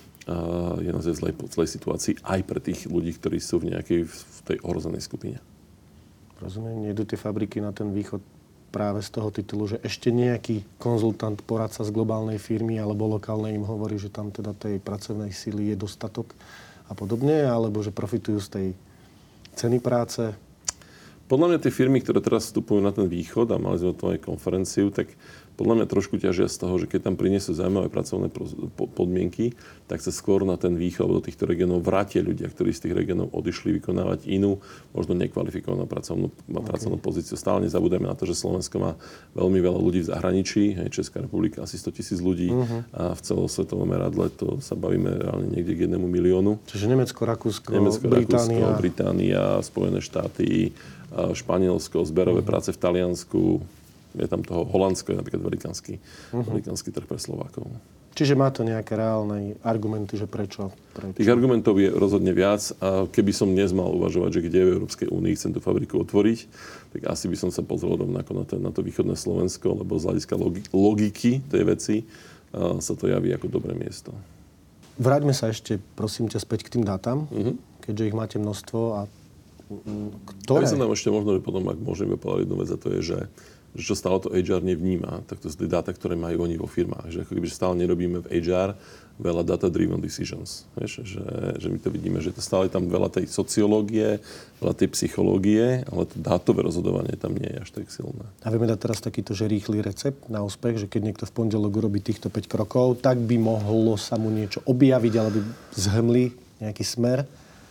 Speaker 2: je naozaj v zlej, zlej situácii aj pre tých ľudí, ktorí sú v nejakej v tej ohrozenej skupine.
Speaker 1: Rozumiem, nejdú tie fabriky na ten východ práve z toho titulu, že ešte nejaký konzultant, poradca z globálnej firmy alebo lokálnej im hovorí, že tam teda tej pracovnej síly je dostatok a podobne, alebo že profitujú z tej ceny práce?
Speaker 2: Podľa mňa tie firmy, ktoré teraz vstupujú na ten východ, a mali sme o tom aj konferenciu, tak podľa mňa trošku ťažia z toho, že keď tam prinesú zaujímavé pracovné podmienky, tak sa skôr na ten východ alebo do týchto regiónov vrátia ľudia, ktorí z tých regiónov odišli vykonávať inú, možno nekvalifikovanú pracovnú, okay. pracovnú pozíciu. Stále nezabúdajme na to, že Slovensko má veľmi veľa ľudí v zahraničí, hej, Česká republika asi sto tisíc ľudí uh-huh. a v celosvetovom meradle to sa bavíme reálne niekde k jednému miliónu.
Speaker 1: Čiže Nemecko, Rakúsko,
Speaker 2: Nemecko,
Speaker 1: Británia.
Speaker 2: Rakúsko, Británia, Spojené štáty, Španielsko, zberové uh-huh. práce v Taliansku. Je tam toho Holandsko, je napríklad velikánsky, uh-huh. velikánsky trh pre Slovákov.
Speaker 1: Čiže má to nejaké reálne argumenty, že prečo? prečo?
Speaker 2: Tých argumentov je rozhodne viac a keby som dnes mal uvažovať, že kde v Európskej únii chcem tú fabriku otvoriť, tak asi by som sa pozrel rovnako na to, na to východné Slovensko, lebo z hľadiska logi- logiky tej veci a, sa to javí ako dobré miesto.
Speaker 1: Vráťme sa ešte, prosím ťa, späť k tým dátam, uh-huh. keďže ich máte množstvo a ktoré?
Speaker 2: Ja by som nám ešte možno, že potom, ak môžeme povedať jednu vec, a to je, že že čo stále to há er nevníma, tak to sú tie dáta, ktoré majú oni vo firmách. Že ako keby stále nerobíme v há er veľa data-driven decisions. Vieš, že, že my to vidíme, že to stále tam veľa tej sociológie, veľa tej psychológie, ale to dátové rozhodovanie tam nie je až tak silné.
Speaker 1: A vieme dať teraz takýto, že rýchly recept na úspech, že keď niekto v pondelok urobí týchto päť krokov, tak by mohlo sa mu niečo objaviť, alebo zhmli nejaký smer?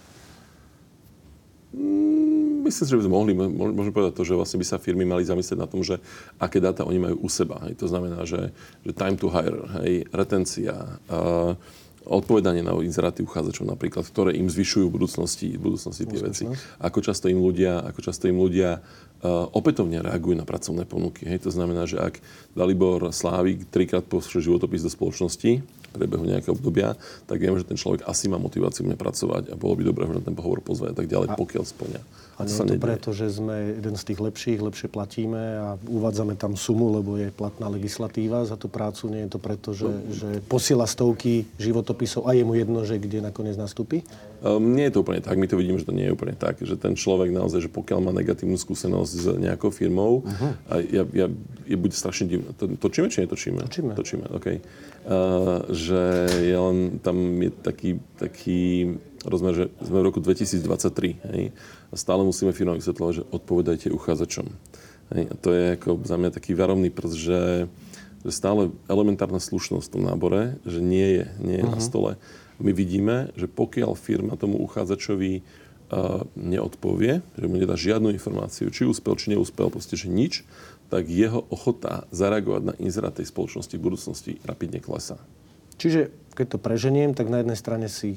Speaker 2: Myslím si, že by sme mohli, môžeme povedať to, že vlastne by sa firmy mali zamyslieť na tom, že aké dáta oni majú u seba. Hej. To znamená, že, že time to hire, hej, retencia, uh, odpovedanie na inzeráty uchádzačov napríklad, ktoré im zvyšujú v budúcnosti, v budúcnosti tie veci. Ako často im ľudia, ako často im ľudia uh, opätovne reagujú na pracovné ponuky. Hej. To znamená, že ak Dalibor Slávik trikrát pošle životopis do spoločnosti priebehu nejakého obdobia, tak viem, že ten človek asi má motiváciu mne pracovať a bolo by dobré, že na ten pohovor pozve a tak ďalej, a, pokiaľ splňa.
Speaker 1: A nie je to preto, že sme jeden z tých lepších, lepšie platíme a uvádzame tam sumu, lebo je platná legislatíva za tú prácu. Nie je to preto, že, no. že posiela stovky životopisov a je mu jedno, že kde nakoniec nastúpi?
Speaker 2: Um, nie je to úplne tak. My to vidíme, že to nie je úplne tak. Že ten človek naozaj, že pokiaľ má negatívnu skúsenosť s nejakou firmou, uh-huh. a ja, ja, ja bude strašne divné. To, točíme, či netočíme?
Speaker 1: Točíme.
Speaker 2: Točíme, okej. Okay. Uh, že je len, tam je taký, taký rozmer, že sme v roku dvetisícdvadsaťtri, hej? A stále musíme firmám vysvetľovať, že odpovedajte uchádzačom. Hej? A to je ako za mňa taký varovný prst, že, že stále elementárna slušnosť v tom nábore, že nie je, nie je uh-huh. na stole. My vidíme, že pokiaľ firma tomu uchádzačovi uh, neodpovie, že mu nedá žiadnu informáciu, či úspel, či neúspel, proste, že nič, tak jeho ochota zareagovať na inzerát tej spoločnosti v budúcnosti rapidne klesá.
Speaker 1: Čiže, keď to preženiem, tak na jednej strane si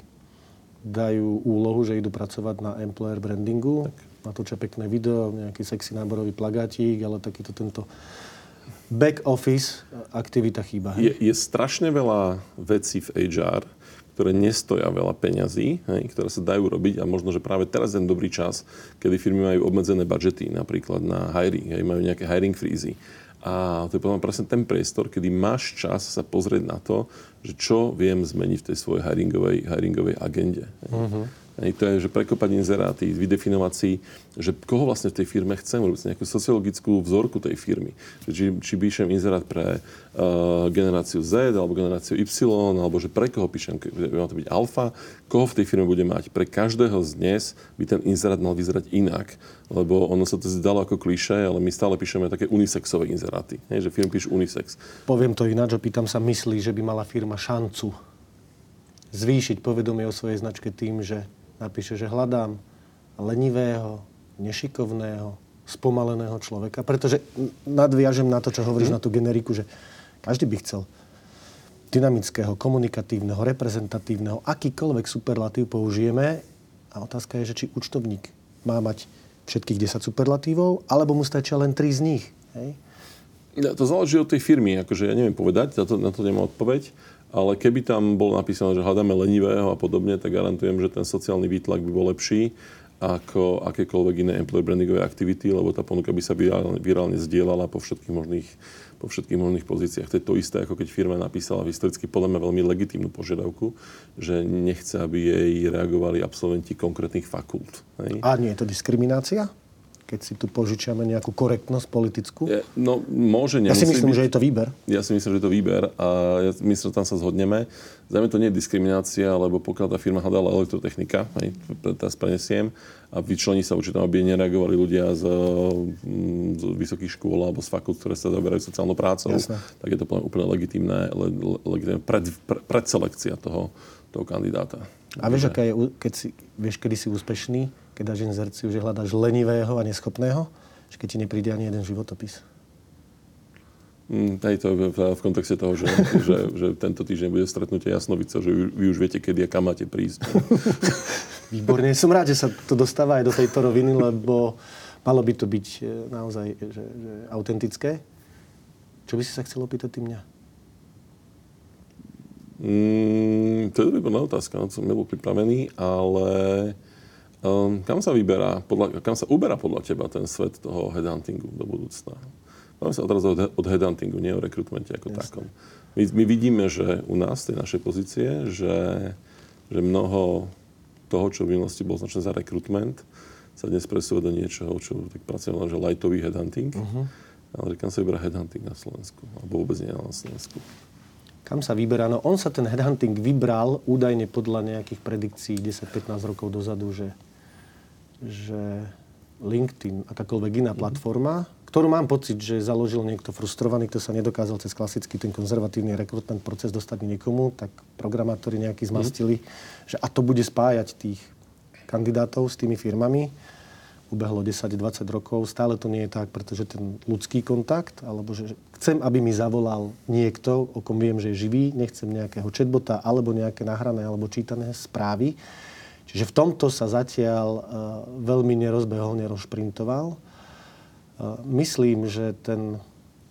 Speaker 1: dajú úlohu, že idú pracovať na employer brandingu, tak. Natočia pekné video, nejaký sexy náborový plagátik, ale takýto tento back office aktivita chýba.
Speaker 2: Je, je strašne veľa vecí v há er, ktoré nestoja veľa peňazí, hej, ktoré sa dajú robiť a možno, že práve teraz je dobrý čas, kedy firmy majú obmedzené budžety, napríklad na hiring, hej, majú nejaké hiring freezy. A to je potom presne ten priestor, kedy máš čas sa pozrieť na to, že čo viem zmeniť v tej svojej hiringovej, hiringovej agende. Uh-huh. Hej, to je, že prekopať inzeráty, vydefinovať si, že koho vlastne v tej firme chcem, robiť nejakú sociologickú vzorku tej firmy. Či, či píšem inzerát pre uh, generáciu Z, alebo generáciu Y, alebo že pre koho píšem, má to byť alfa, koho v tej firme bude mať. Pre každého z dnes by ten inzerát mal vyzerať inak, lebo ono sa to zdalo ako klišé, ale my stále píšeme také unisexové inzeráty, hej, že firmy píšu unisex.
Speaker 1: Poviem to ináč, opýtam sa, myslí, že by mala firma šancu zvýšiť povedomie o svojej značke tým, že napíše, že hľadám lenivého, nešikovného, spomaleného človeka. Pretože nadviažem na to, čo hovoríš mm. na tú generiku, že každý by chcel dynamického, komunikatívneho, reprezentatívneho, akýkoľvek superlatív použijeme. A otázka je, že či účtovník má mať všetkých desať superlatívov, alebo mu stačia len tri z nich. Hej?
Speaker 2: To záleží od tej firmy. Akože ja neviem povedať, na to, na to nemám odpoveď. Ale keby tam bolo napísané, že hľadáme lenivého a podobne, tak garantujem, že ten sociálny výtlak by bol lepší ako akékoľvek iné employer brandingové aktivity, lebo tá ponuka by sa virálne, virálne zdieľala po všetkých možných, po všetkých možných pozíciách. To je to isté, ako keď firma napísala historicky podľa mňa veľmi legitímnu požiadavku, že nechce, aby jej reagovali absolventi konkrétnych fakult. Hej?
Speaker 1: A nie je to diskriminácia? Keď si tu požičiame nejakú korektnosť politickú?
Speaker 2: Je, no, môže,
Speaker 1: nemusí. Ja si myslím,
Speaker 2: byť,
Speaker 1: že je to výber.
Speaker 2: Ja si myslím, že je to výber a ja myslím, že tam sa zhodneme. Zajme to nie je diskriminácia, lebo pokiaľ tá firma hľadala elektrotechnika, hej, teraz prenesiem, a vyčlení sa určite, aby nereagovali ľudia z, z vysokých škôl alebo z fakult, ktoré sa zaoberajú sociálnou prácou, Jasne. tak je to úplne legitímne, legitímne pred, pred, predselekcia toho, toho kandidáta.
Speaker 1: A vieš, aká je, keď si, vieš, kedy si úspešný? Keď dáš inzerciu, že hľadáš lenivého a neschopného, že keď ti nepríde ani jeden životopis.
Speaker 2: Mm, hej, to v, v kontexte toho, že, že, že tento týždeň bude stretnutie Jasnovica, že vy už viete, kedy a kam máte prísť.
Speaker 1: Výborne. Som rád, že sa to dostáva aj do tejto roviny, lebo malo by to byť naozaj že, že autentické. Čo by si sa chcel opýtať ty mňa?
Speaker 2: Mm, to je dobrá otázka, no, som nebol pripravený, ale um, kam sa vyberá, podľa, kam sa uberá podľa teba ten svet toho headhuntingu do budúcna? Máme sa odraz od, od headhuntingu, nie o rekrutmente ako Jasne. takom. My, my vidíme, že u nás, tej našej pozície, že, že mnoho toho, čo v minulosti bolo značené za rekrutment, sa dnes presúva do niečoho, čo tak pracujeme, že lightový headhunting. Uh-huh. Ale kam sa vyberá headhunting na Slovensku? Alebo vôbec nie na Slovensku?
Speaker 1: Kam sa vyberá? No on sa ten headhunting vybral údajne podľa nejakých predikcií desať pätnásť rokov dozadu, že, že LinkedIn, akákoľvek iná platforma, ktorú mám pocit, že založil niekto frustrovaný, kto sa nedokázal cez klasický ten konzervatívny rekrutment proces dostať niekomu, tak programátori nejaký zmastili, mm. že a to bude spájať tých kandidátov s tými firmami. Ubehlo desať dvadsať rokov, stále to nie je tak, pretože ten ľudský kontakt, alebo že chcem, aby mi zavolal niekto, o kom viem, že je živý, nechcem nejakého chatbota, alebo nejaké nahrané, alebo čítané správy. Čiže v tomto sa zatiaľ uh, veľmi nerozbehol, nerozšprintoval. Uh, myslím, že ten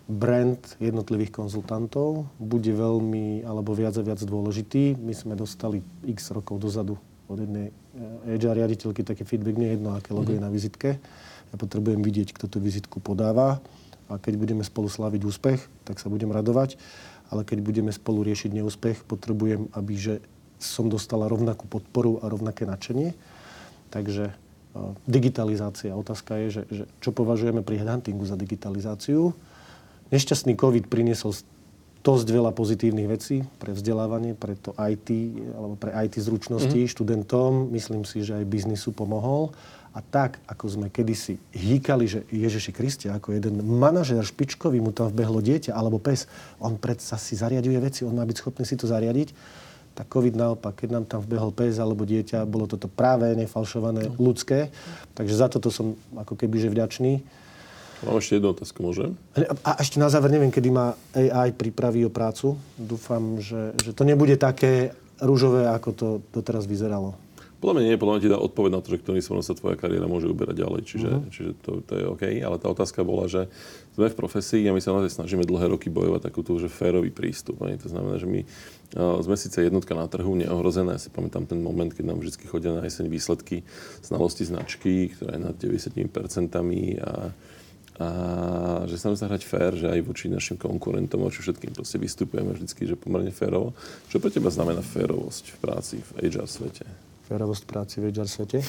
Speaker 1: brand jednotlivých konzultantov bude veľmi, alebo viac a viac dôležitý. My sme dostali x rokov dozadu od jednej há er riaditeľky taký feedback, nie jedno, aké logo je na vizitke. Ja potrebujem vidieť, kto tú vizitku podáva a keď budeme spolu slaviť úspech, tak sa budem radovať. Ale keď budeme spolu riešiť neúspech, potrebujem, aby že som dostala rovnakú podporu a rovnaké nadšenie. Takže uh, digitalizácia. Otázka je, že, že čo považujeme pri headhuntingu za digitalizáciu. Nešťastný COVID priniesol dosť veľa pozitívnych vecí pre vzdelávanie, pre to í té, alebo pre í té zručnosti mm. študentom. Myslím si, že aj biznisu pomohol. A tak, ako sme kedysi hýkali, že Ježiši Kriste, ako jeden manažér špičkový, mu tam vbehlo dieťa alebo pes, on predsa si zariaďuje veci, on má byť schopný si to zariadiť. Tak COVID naopak, keď nám tam vbehol pes alebo dieťa, bolo toto práve, nefalšované, ľudské. Takže za toto som ako keby že vďačný.
Speaker 2: Mám ešte jednu otázku, môžem?
Speaker 1: A ešte na záver, neviem, kedy ma á í pripraví o prácu. Dúfam, že, že to nebude také ružové, ako to doteraz vyzeralo.
Speaker 2: Podľa mňa nie, podľa mňa ti dá odpoveď na to, že ktorým smerom sa tvoja kariéra môže uberať ďalej. Čiže, uh-huh. čiže to, to je OK. Ale tá otázka bola, že sme v profesii a my sa naozaj snažíme dlhé roky bojovať takúto, že férový prístup. To znamená, že my uh, sme síce jednotka na trhu, neohrozené. Ja si pamätám ten moment, keď nám vždy chodia na jeseň výsledky znalosti značky, ktorá je nad deväťdesiat percent a a že sa musíme hrať fér, že aj voči našim konkurentom, voči všetkým proste vystupujeme vždycky, že pomerne férovo. Čo pre teba znamená férovosť v práci v há er svete?
Speaker 1: Férovosť práci v há er svete?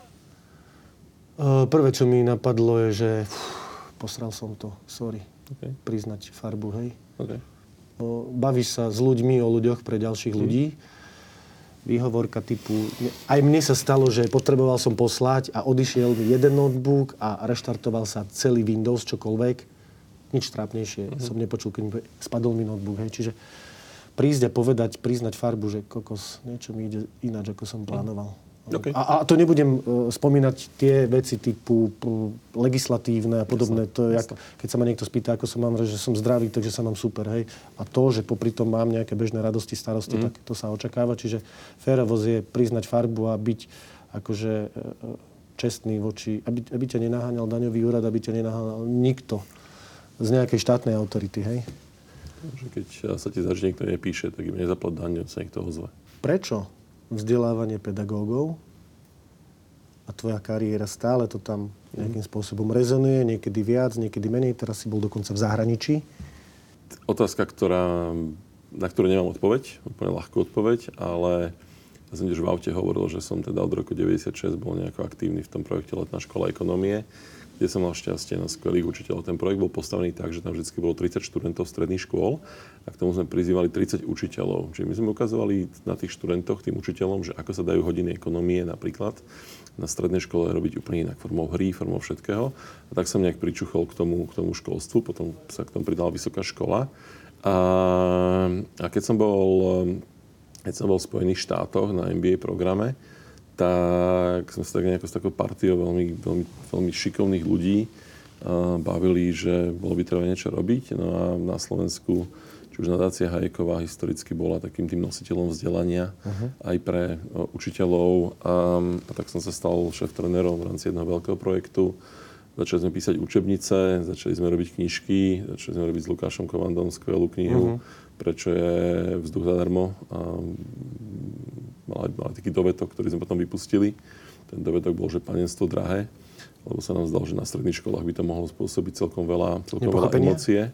Speaker 1: Uh, prvé, čo mi napadlo, je, že uf, posral som to, sorry. Okay. Priznať farbu, hej.
Speaker 2: Okay.
Speaker 1: Uh, bavíš sa s ľuďmi o ľuďoch pre ďalších hmm. ľudí. Výhovorka typu... Aj mne sa stalo, že potreboval som poslať a odišiel mi jeden notebook a reštartoval sa celý Windows, čokoľvek. Nič trápnejšie uh-huh. som nepočul, keď mi spadol mi notebook. Hej. Čiže prísť a povedať, priznať farbu, že kokos, niečo mi ide ináč, ako som plánoval. Okay. A, a to nebudem uh, spomínať tie veci typu uh, legislatívne a podobné. Jasne, to je, jak, keď sa ma niekto spýta, ako som mám, že som zdravý, takže sa mám super. Hej. A to, že popri tom mám nejaké bežné radosti, starosti, mm. tak to sa očakáva. Čiže férovosť je priznať farbu a byť akože uh, čestný voči, aby, aby ťa nenaháňal daňový úrad, aby ťa nenaháňal nikto z nejakej štátnej autority. Hej.
Speaker 2: Že keď sa ti zač niekto nepíše, tak im nezaplat daň, sa niekto ozve.
Speaker 1: Prečo? Vzdelávanie pedagógov a tvoja kariéra stále to tam nejakým spôsobom rezonuje, niekedy viac, niekedy menej. Teraz si bol dokonca v zahraničí.
Speaker 2: Otázka, ktorá, na ktorú nemám odpoveď, úplne ľahkú odpoveď, ale ja som tiež v aute hovoril, že som teda od roku deväťdesiatšesť bol nejako aktívny v tom projekte Letná škola ekonomie, kde som mal šťastie na skvelých učiteľov. Ten projekt bol postavený tak, že tam vždy bolo tridsať študentov stredných škôl a k tomu sme prizývali tridsať učiteľov. Čiže my sme ukazovali na tých študentoch, tým učiteľom, že ako sa dajú hodiny ekonomie napríklad na strednej škole robiť úplne inak, formou hry, formou všetkého. A tak som nejak pričuchol k tomu, k tomu školstvu, potom sa k tomu pridala vysoká škola. A, a keď som bol, keď som bol v Spojených štátoch na em bé á programe, tak sme sa tak nejako s takou partiou veľmi, veľmi, veľmi šikovných ľudí uh, bavili, že bolo by treba niečo robiť. No a na Slovensku, či už nadácia Hayekova historicky bola takým tým nositeľom vzdelania uh-huh. aj pre uh, učiteľov. Um, a tak som sa stal šéf-trénerom v rámci jedného veľkého projektu. Začali sme písať učebnice, začali sme robiť knižky, začali sme robiť s Lukášom Kovandom skvelú knihu, uh-huh. Prečo je vzduch zadarmo. Um, Mala, mala taký dovetok, ktorý sme potom vypustili. Ten dovetok bol, že panenstvo drahé, lebo sa nám zdalo, že na stredných školách by to mohlo spôsobiť celkom veľa, celkom veľa emócie.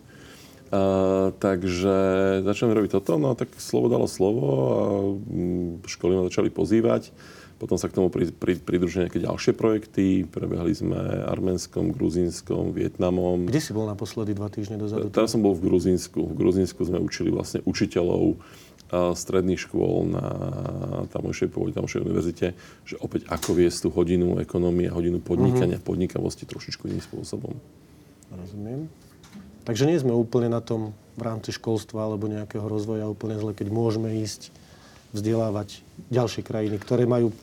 Speaker 2: A, takže začali robiť toto, no a tak slovo dalo slovo a školy ma začali pozývať. Potom sa k tomu pri, pri, pridružili nejaké ďalšie projekty. Prebehli sme Arménskom, Gruzínskom, Vietnamom.
Speaker 1: Kde si bol naposledy dva týždne dozadu?
Speaker 2: Teraz som bol v Gruzínsku. V Gruzínsku sme učili vlastne učiteľov stredných škôl na tamojšej pôvode, tamojšej univerzite, že opäť ako viesť tú hodinu ekonomie, hodinu podnikania, mm-hmm. podnikavosti trošičku iným spôsobom.
Speaker 1: Rozumiem. Takže nie sme úplne na tom v rámci školstva alebo nejakého rozvoja úplne zle, keď môžeme ísť vzdelávať ďalšie krajiny, ktoré majú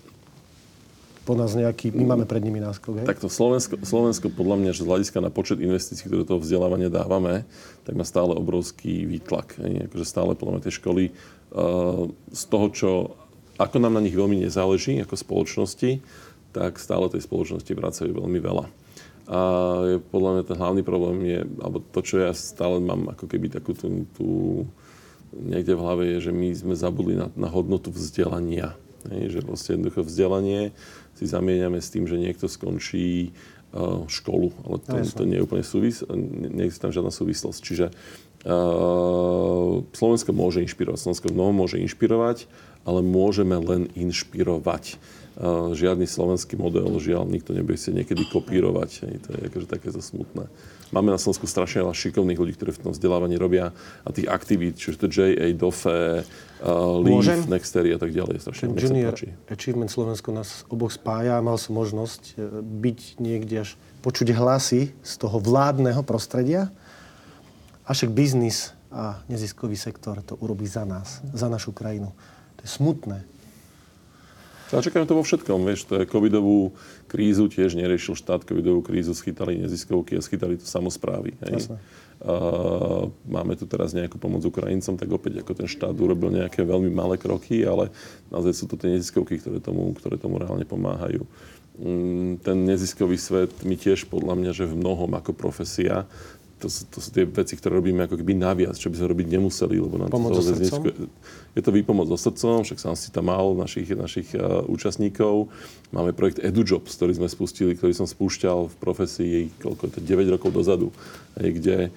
Speaker 1: po nás nejaký, my máme pred nimi náskok, hej?
Speaker 2: Takto Slovensko, Slovensko podľa mňa, že z hľadiska na počet investícií, ktoré do toho vzdelávania dávame, tak má stále obrovský výtlak. Hej? Akože stále podľa mňa tie školy uh, z toho, čo, ako nám na nich veľmi nezáleží ako spoločnosti, tak stále tej spoločnosti vracajú veľmi veľa. A je, podľa mňa ten hlavný problém je, alebo to, čo ja stále mám ako keby takú tú, tú niekde v hlave je, že my sme zabudli na, na hodnotu vzdelania. Hej, že vlastne jednoducho vzdelanie si zamieňame s tým, že niekto skončí uh, školu, ale to, to nie je úplne súvis, nie je tam žiadna súvislosť. Čiže uh, Slovensko môže inšpirovať, Slovensko mnoho môže inšpirovať, ale môžeme len inšpirovať. Uh, žiadny slovenský model, žiaľ, nikto nebude chcieť niekedy kopírovať. Hej, to je akože takéto smutné. Máme na Slovensku strašne veľa šikovných ľudí, ktorí v tom vzdelávaní robia a tých aktivít, čiže to J A, DOFE, uh, Leaf, Nextery a tak ďalej. Strašne
Speaker 1: Junior Achievement Slovensko nás oboch spája. Mal som možnosť byť niekde až počuť hlasy z toho vládneho prostredia. A však biznis a neziskový sektor to urobí za nás, za našu krajinu. To je smutné.
Speaker 2: A čakáme to vo všetkom, vieš, to je covidovú krízu tiež neriešil štát, covidovú krízu schytali neziskovky a schytali to samosprávy. Hej. Uh, máme tu teraz nejakú pomoc Ukrajincom, tak opäť ako ten štát urobil nejaké veľmi malé kroky, ale naozaj sú to tie neziskovky, ktoré tomu, ktoré tomu reálne pomáhajú. Um, ten neziskový svet mi tiež podľa mňa, že v mnohom ako profesia, To sú, to sú tie veci, ktoré robíme ako keby naviac, čo by sme robiť nemuseli, lebo nám
Speaker 1: pomoc
Speaker 2: to
Speaker 1: so srdcom?
Speaker 2: Je to výpomoc so srdcom, však sám si tam mal našich, našich uh, účastníkov. Máme projekt EduJobs, ktorý sme spustili, ktorý som spúšťal v profesii koľko je to, deväť rokov dozadu, kde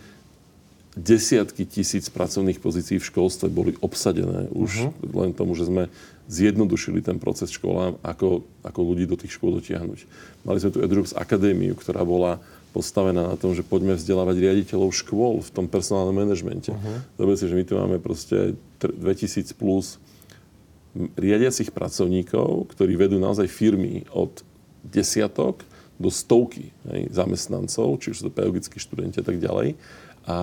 Speaker 2: desiatky tisíc pracovných pozícií v školstve boli obsadené už uh-huh. len tomu, že sme zjednodušili ten proces školám, ako, ako ľudí do tých škôl dotiahnuť. Mali sme tu EduJobs Akadémiu, ktorá bola postavená na tom, že poďme vzdelávať riaditeľov škôl v tom personálnom manažmente. Uh-huh. Dobre si, že my tu máme proste dvetisíc plus riadiacich pracovníkov, ktorí vedú naozaj firmy od desiatok do stovky hej, zamestnancov, či už sú to pedagogickí študenti a tak ďalej. A,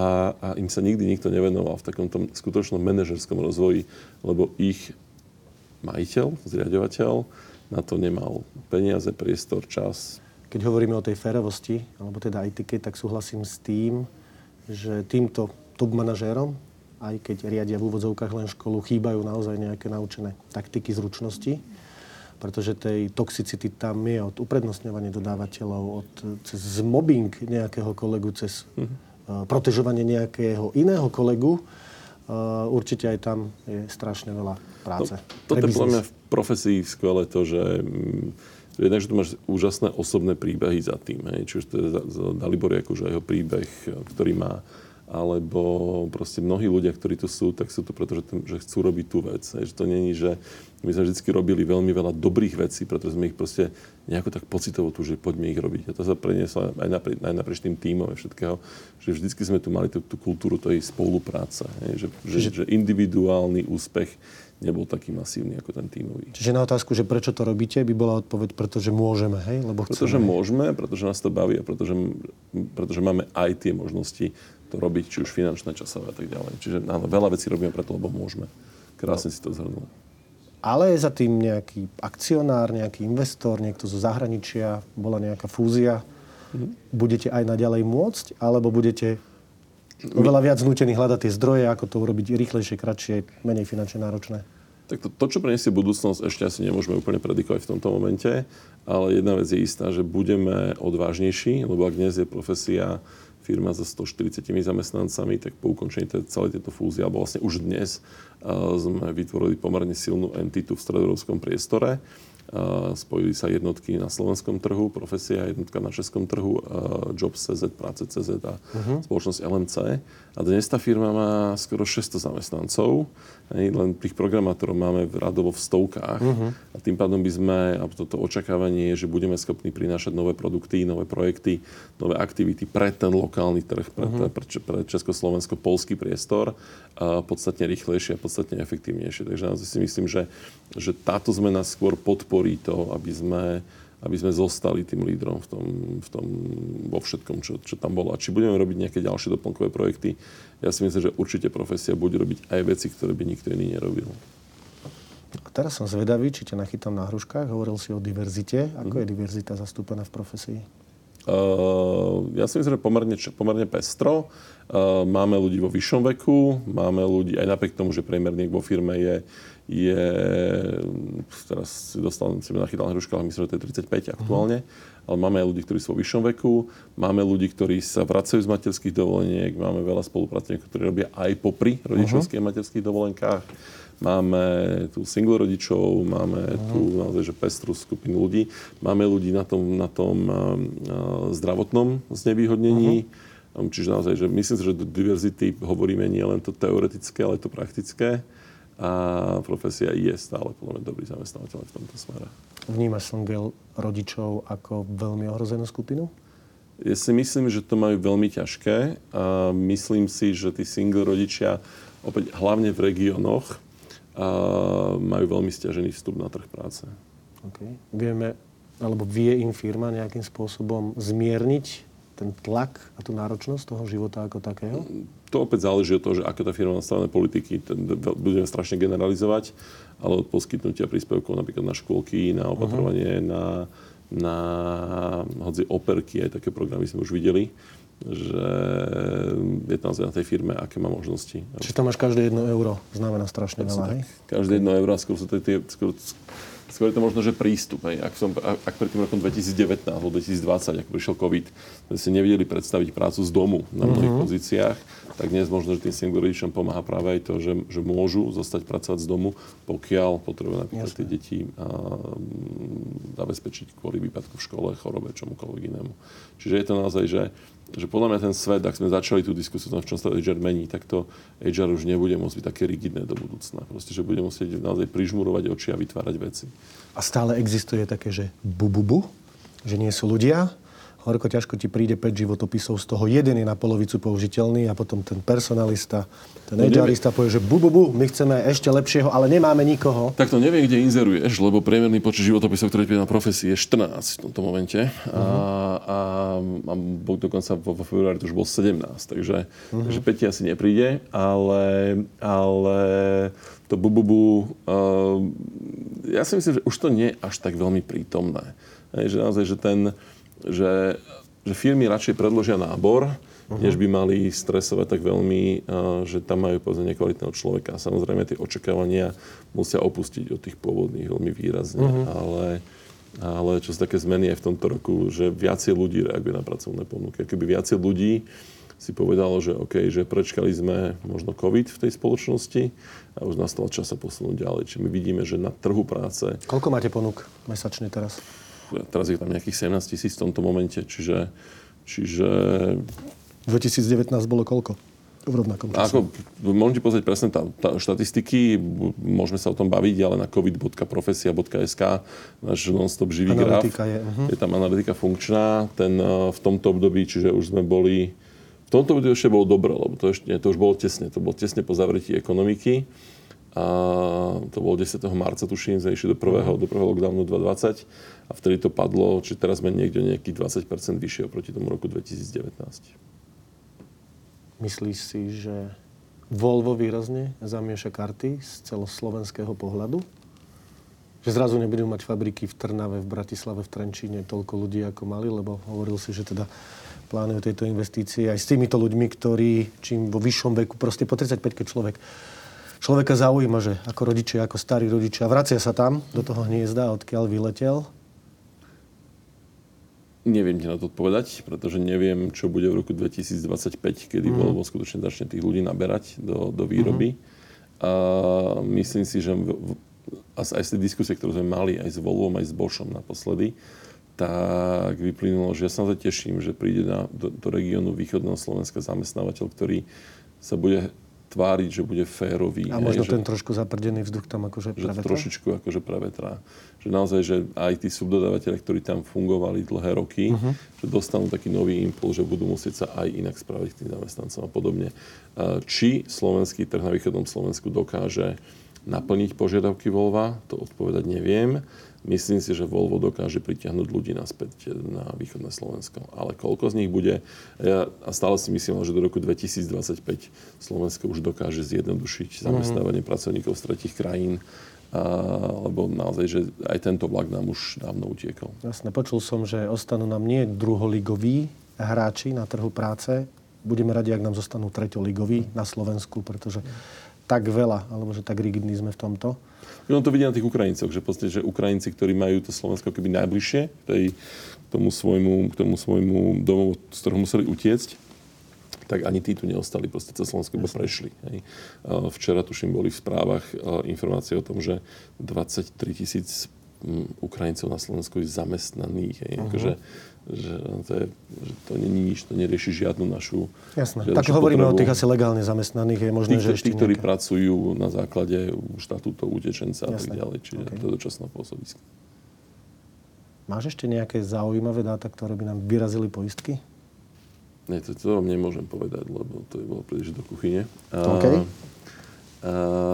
Speaker 2: a im sa nikdy nikto nevenoval v takom tom skutočnom manažerskom rozvoji, lebo ich majiteľ, zriaďovateľ na to nemal peniaze, priestor, čas.
Speaker 1: Keď hovoríme o tej férovosti, alebo teda etike, tak súhlasím s tým, že týmto top manažérom, aj keď riadia v úvodzovkách len školu, chýbajú naozaj nejaké naučené taktiky, zručnosti, pretože tej toxicity tam je od uprednostňovania dodávateľov, od cez mobbing nejakého kolegu, cez mm-hmm. uh, protežovanie nejakého iného kolegu. Uh, určite aj tam je strašne veľa práce.
Speaker 2: To, toto je podľa mňa v profesii skvelé to, že jednak, že tu máš úžasné osobné príbehy za tým. Hej. Čiže to je za, za Dalibor Jakub, jeho príbeh, ktorý má. Alebo proste mnohí ľudia, ktorí tu sú, tak sú tu preto, že, že chcú robiť tú vec. Hej. Že to není, že my sme vždy robili veľmi veľa dobrých vecí, pretože sme ich proste nejako tak pocitovo tu, že poďme ich robiť. A to sa prenieslo aj naprieč, aj naprieč tým tímom a všetkého. Že vždycky sme tu mali tú, tú kultúru tej spolupráce. Hej. Že, že, že individuálny úspech nebol taký masívny ako ten tímový.
Speaker 1: Čiže na otázku, že prečo to robíte, by bola odpoveď, pretože môžeme, hej? Lebo chceme.
Speaker 2: Pretože môžeme, pretože nás to baví a pretože, pretože máme aj tie možnosti to robiť, či už finančné, časové a tak ďalej. Čiže áno, veľa vecí robíme preto, lebo môžeme. Krásne no. si to zhrnul. Ale
Speaker 1: je za tým nejaký akcionár, nejaký investor, niekto zo zahraničia, bola nejaká fúzia. Mm-hmm. Budete aj naďalej môcť, alebo budete oveľa viac nútení hľadať tie zdroje, ako to urobiť rýchlejšie, kratšie, menej finančne náročné?
Speaker 2: Tak to, to, čo prinesie budúcnosť, ešte asi nemôžeme úplne predikovať v tomto momente, ale jedna vec je istá, že budeme odvážnejší, lebo ak dnes je profesia firma so stoštyridsiatimi zamestnancami, tak po ukončení celej tejto fúzie, alebo vlastne už dnes uh, sme vytvorili pomerne silnú entitu v stredoeurópskom priestore. Uh, spojili sa jednotky na slovenskom trhu, profesia, jednotka na českom trhu, uh, Jobs bodka cé zet, Práce bodka cé zet a uh-huh. spoločnosť el em cé. A dnes tá firma má skoro šesťsto zamestnancov. Hej, len tých programátorov máme radovo v stovkách. Uh-huh. A tým pádom by sme, a toto očakávanie je, že budeme schopní prinášať nové produkty, nové projekty, nové aktivity pre ten lokálny trh, pre, uh-huh. pre, pre československo-polský priestor uh, podstatne rýchlejšie a podstatne efektívnejšie. Takže naozaj si myslím, že, že táto zmena skôr podporí to, aby sme, aby sme zostali tým lídrom v tom, v tom, vo všetkom, čo, čo tam bolo. A či budeme robiť nejaké ďalšie doplnkové projekty, ja si myslím, že určite profesia bude robiť aj veci, ktoré by nikto iný nerobil.
Speaker 1: A teraz som zvedavý, či ťa nachytám na hruškách. Hovoril si o diverzite. Ako mm. je diverzita zastúpená v profesii?
Speaker 2: Uh, ja si myslím, že pomerne, pomerne pestro. Uh, máme ľudí vo vyššom veku, máme ľudí, aj napriek tomu, že priemerník vo firme je, je, teraz si dostal, si ma nachytal na hruškách, ale myslím, že to je tridsaťpäť aktuálne, uh-huh. ale máme aj ľudí, ktorí sú vo vyššom veku, máme ľudí, ktorí sa vracajú z materských dovoleniek, máme veľa spolupracovníkov, ktorí robia aj popri rodičovských uh-huh. materských dovolenkách, máme tu single rodičov, máme uh-huh. tu naozaj, že pestrú skupinu ľudí, máme ľudí na tom, na tom uh, zdravotnom znevýhodnení, uh-huh. čiže naozaj, že myslím si, že do diverzity hovoríme nie len to teoretické, ale to praktické. A profesia je stále podľa mňa dobrý zamestnávateľ v tomto smere.
Speaker 1: Vnímaš single rodičov ako veľmi ohrozenú skupinu?
Speaker 2: Ja si myslím, že to majú veľmi ťažké. A myslím si, že tí single rodičia, opäť hlavne v regiónoch, majú veľmi stiažený vstup na trh práce.
Speaker 1: Okay. Vieme, alebo vie im firma nejakým spôsobom zmierniť ten tlak a tú náročnosť toho života ako takého?
Speaker 2: To opäť záleží od toho, že ako tá firma nastavené politiky. Budeme strašne generalizovať, ale od poskytnutia príspevkov napríklad na škôlky, na opatrovanie, uh-huh. na, na hodzie operky, aj také programy sme už videli, že je to naozaj na tej firme, aké má možnosti.
Speaker 1: Čiže tam máš každé jedno euro, znamená strašne veľa, hej?
Speaker 2: Každé jedno euro, skôr sú to tie... Skôr, Skôr je to možno, že prístup. Hej. Ak, som, ak pred tým rokom dvetisícdevätnásť alebo dvetisícdvadsať, ak prišiel COVID, sme si nevedeli predstaviť prácu z domu na mnohých mm-hmm. pozíciách, tak dnes možno, že tým single rodičom pomáha práve aj to, že, že môžu zostať pracovať z domu, pokiaľ potrebujú napríklad Jasne. tie deti a, zabezpečiť kvôli výpadku v škole, chorobe, čomukoľvek inému. Čiže je to naozaj, že že podľa mňa ten svet, ak sme začali tú diskusiu, v čom sa há er mení, tak to há er už nebude môcť byť také rigidné do budúcna. Proste, že bude musieť naozaj prižmurovať oči a vytvárať veci.
Speaker 1: A stále existuje také, že bu-bu-bu, že nie sú ľudia. Horko ťažko ti príde päť životopisov, z toho jeden je na polovicu použiteľný a potom ten personalista, ten há erista povie, že bu-bu-bu, my chceme ešte lepšieho, ale nemáme nikoho.
Speaker 2: Tak to neviem, kde inzeruješ, lebo priemerný počet životopisov, ktoré príde na profesii, je štrnásť v tomto momente. Uh-huh. A, a, a dokonca vo, vo februári to už bol sedemnásť, takže, uh-huh. takže päť asi nepríde, ale, ale to bu-bu-bu, uh, ja si myslím, že už to nie je až tak veľmi prítomné. Hej, že naozaj, že ten Že, že firmy radšej predložia nábor, uh-huh. než by mali stresovať tak veľmi, že tam majú povedzme nekvalitného človeka. Samozrejme, tie očakávania musia opustiť od tých pôvodných veľmi výrazne, uh-huh. ale, ale čo sú také zmeny aj v tomto roku, že viacej ľudí reaguje na pracovné ponuky. Keby viacej ľudí si povedalo, že OK, že prečkali sme možno COVID v tej spoločnosti a už nastal čas sa posunúť ďalej. Čiže my vidíme, že na trhu práce...
Speaker 1: Koľko máte ponúk mesačne teraz?
Speaker 2: Teraz je tam nejakých sedemnásť tisíc v tomto momente, čiže... čiže...
Speaker 1: dvetisícdevätnásť bolo koľko? V rovnakom čase. Ako,
Speaker 2: môžem ti pozrieť presne tá, tá štatistiky, môžeme sa o tom baviť, ale na covid bodka profesia bodka es ká náš non-stop živý graf.
Speaker 1: Je, uh-huh.
Speaker 2: je tam analytika funkčná. Ten v tomto období, čiže už sme boli... V tomto období ešte bolo dobre, lebo to, ešte, to už bolo tesne. To bolo tesne po zavretí ekonomiky. A to bolo desiateho marca, tuším, sme išli do prvého, do prvého lockdownu dvetisícdvadsať a vtedy to padlo, či teraz sme niekde nejakých dvadsať percent vyššie oproti tomu roku dvetisícdevätnásť.
Speaker 1: Myslíš si, že Volvo výrazne zamieša karty z celoslovenského pohľadu? Že zrazu nebudú mať fabriky v Trnave, v Bratislave, v Trenčíne toľko ľudí, ako mali, lebo hovoril si, že teda plánujú tieto investície aj s týmito ľuďmi, ktorí čím vo vyššom veku, proste po tridsaťpäťke človek Človeka zaujíma, že ako rodičia, ako starí rodičia, vracia sa tam do toho hniezda, odkiaľ vyletel?
Speaker 2: Neviem ti na to odpovedať, pretože neviem, čo bude v roku dvetisícdvadsaťpäť, kedy mm. Volvo skutočne začne tých ľudí naberať do, do výroby. Mm. A myslím si, že v, aj z tej diskusie, ktorú sme mali aj s Volvom, aj s Boschom naposledy, tak vyplynulo, že ja sa na to teším, že príde na, do, do regiónu východného Slovenska zamestnávateľ, ktorý sa bude tváriť, že bude férový.
Speaker 1: A možno
Speaker 2: ne,
Speaker 1: ten že, trošku zaprdený vzduch tam akože prevetrá?
Speaker 2: Že trošičku akože prevetrá. Že naozaj, že aj tí subdodávateľe, ktorí tam fungovali dlhé roky, uh-huh. že dostanú taký nový impuls, že budú musieť sa aj inak spraviť tým zamestnancom a podobne. Či slovenský trh na východnom Slovensku dokáže naplniť požiadavky Volva, to odpovedať neviem. Myslím si, že Volvo dokáže pritiahnuť ľudí naspäť na východné Slovensko. Ale koľko z nich bude? Ja a stále si myslím, že do roku dvetisícdvadsaťpäť Slovensko už dokáže zjednodušiť zamestnávanie mm. pracovníkov z tretích krajín. A, lebo naozaj, že aj tento vlak nám už dávno utiekol.
Speaker 1: Jasne, počul som, že ostanú nám nie druholigoví hráči na trhu práce. Budeme radi, ak nám zostanú treťoligoví na Slovensku, pretože tak veľa, alebo že tak rigidní sme v tomto.
Speaker 2: My on to vidí na tých Ukrajincoch, že v podstate, že Ukrajinci, ktorí majú to Slovensko keby najbližšie k, tej, k tomu svojmu, k tomu svojmu domovu, z ktorého museli utiecť, tak ani tí tu neostali, proste cez Slovensko iba prešli. Hej. Včera, tuším, boli v správach informácie o tom, že dvadsaťtri tisíc Ukrajincov na Slovensku je zamestnaných. Hej. Uh-huh. Akože, že to, je, že to nie je nič, to nerieši žiadnu našu
Speaker 1: Jasné. Tak hovoríme potrebu. O tých asi legálne zamestnaných. Je možné,
Speaker 2: tí,
Speaker 1: že ešte
Speaker 2: tí, ktorí
Speaker 1: nejaké...
Speaker 2: pracujú na základe štatútov utečenca a tak ďalej. Čiže
Speaker 1: okay.
Speaker 2: to je dočasné pôsobisko.
Speaker 1: Máš ešte nejaké zaujímavé dáta, ktoré by nám vyrazili poistky?
Speaker 2: Nie, to, to vám nemôžem povedať, lebo to by bolo príliš do kuchyne.
Speaker 1: Okay.
Speaker 2: A, a,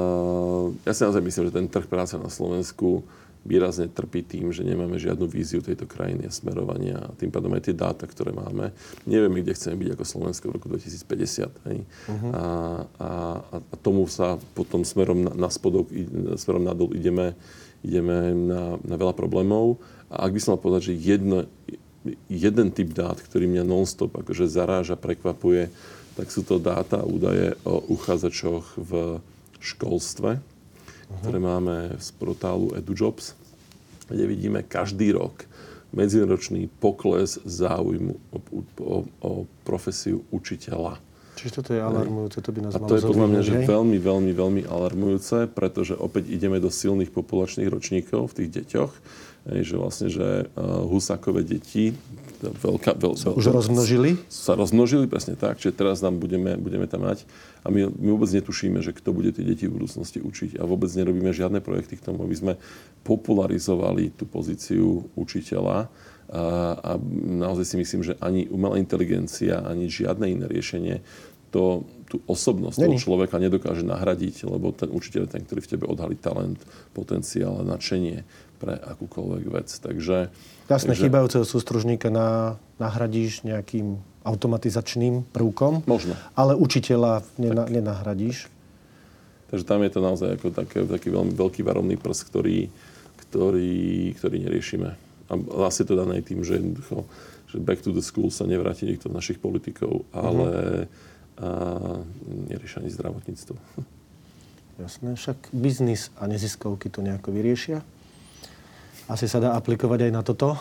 Speaker 2: ja si naozaj myslím, že ten trh práce na Slovensku výrazne trpí tým, že nemáme žiadnu víziu tejto krajiny a smerovania. A tým pádom aj tie dáta, ktoré máme, nevieme, kde chceme byť ako Slovensko v roku dvetisícpäťdesiat. Hej. Uh-huh. A, a, a tomu sa potom smerom na, na spodok, smerom nadol ideme, ideme na, na veľa problémov. A ak by som mal povedať, že jedno, jeden typ dát, ktorý mňa non-stop akože zaráža, prekvapuje, tak sú to dáta a údaje o uchádzačoch v školstve, uh-huh. ktoré máme z portálu EduJobs, kde vidíme každý rok medziročný pokles záujmu o, o, o profesiu učiteľa.
Speaker 1: Čiže toto je alarmujúce, to by nás
Speaker 2: a
Speaker 1: malo
Speaker 2: to je podľa mňa, že
Speaker 1: hej? veľmi,
Speaker 2: veľmi, veľmi, veľmi alarmujúce, pretože opäť ideme do silných populačných ročníkov v tých deťoch. Hej, že vlastne, že uh, Husákové deti veľká, veľ, veľ,
Speaker 1: už rozmnožili?
Speaker 2: Sa rozmnožili, presne tak. Čiže teraz nám budeme, budeme tam mať. A my, my vôbec netušíme, že kto bude tie deti v budúcnosti učiť. A vôbec nerobíme žiadne projekty k tomu, aby sme popularizovali tú pozíciu učiteľa. A, a naozaj si myslím, že ani umelá inteligencia, ani žiadne iné riešenie to, tú osobnosť toho človeka nedokáže nahradiť, lebo ten učiteľ je ten, ktorý v tebe odhalí talent, potenciál a nadšenie pre akúkoľvek vec. Takže,
Speaker 1: Jasné,
Speaker 2: takže...
Speaker 1: chýbajúceho sústružníka na, nahradíš nejakým automatizačným prvkom.
Speaker 2: Možno.
Speaker 1: Ale učiteľa nena, nenahradíš.
Speaker 2: Takže tam je to naozaj ako také, taký veľmi veľký varovný prst, ktorý, ktorý, ktorý neriešime. A vlastne to dané tým, že, že back to the school sa nevráti niekto z našich politikov, ale uh-huh. a, neriešia ani zdravotníctvo.
Speaker 1: Jasné, však biznis a neziskovky to nejako vyriešia. Asi sa dá aplikovať aj na toto.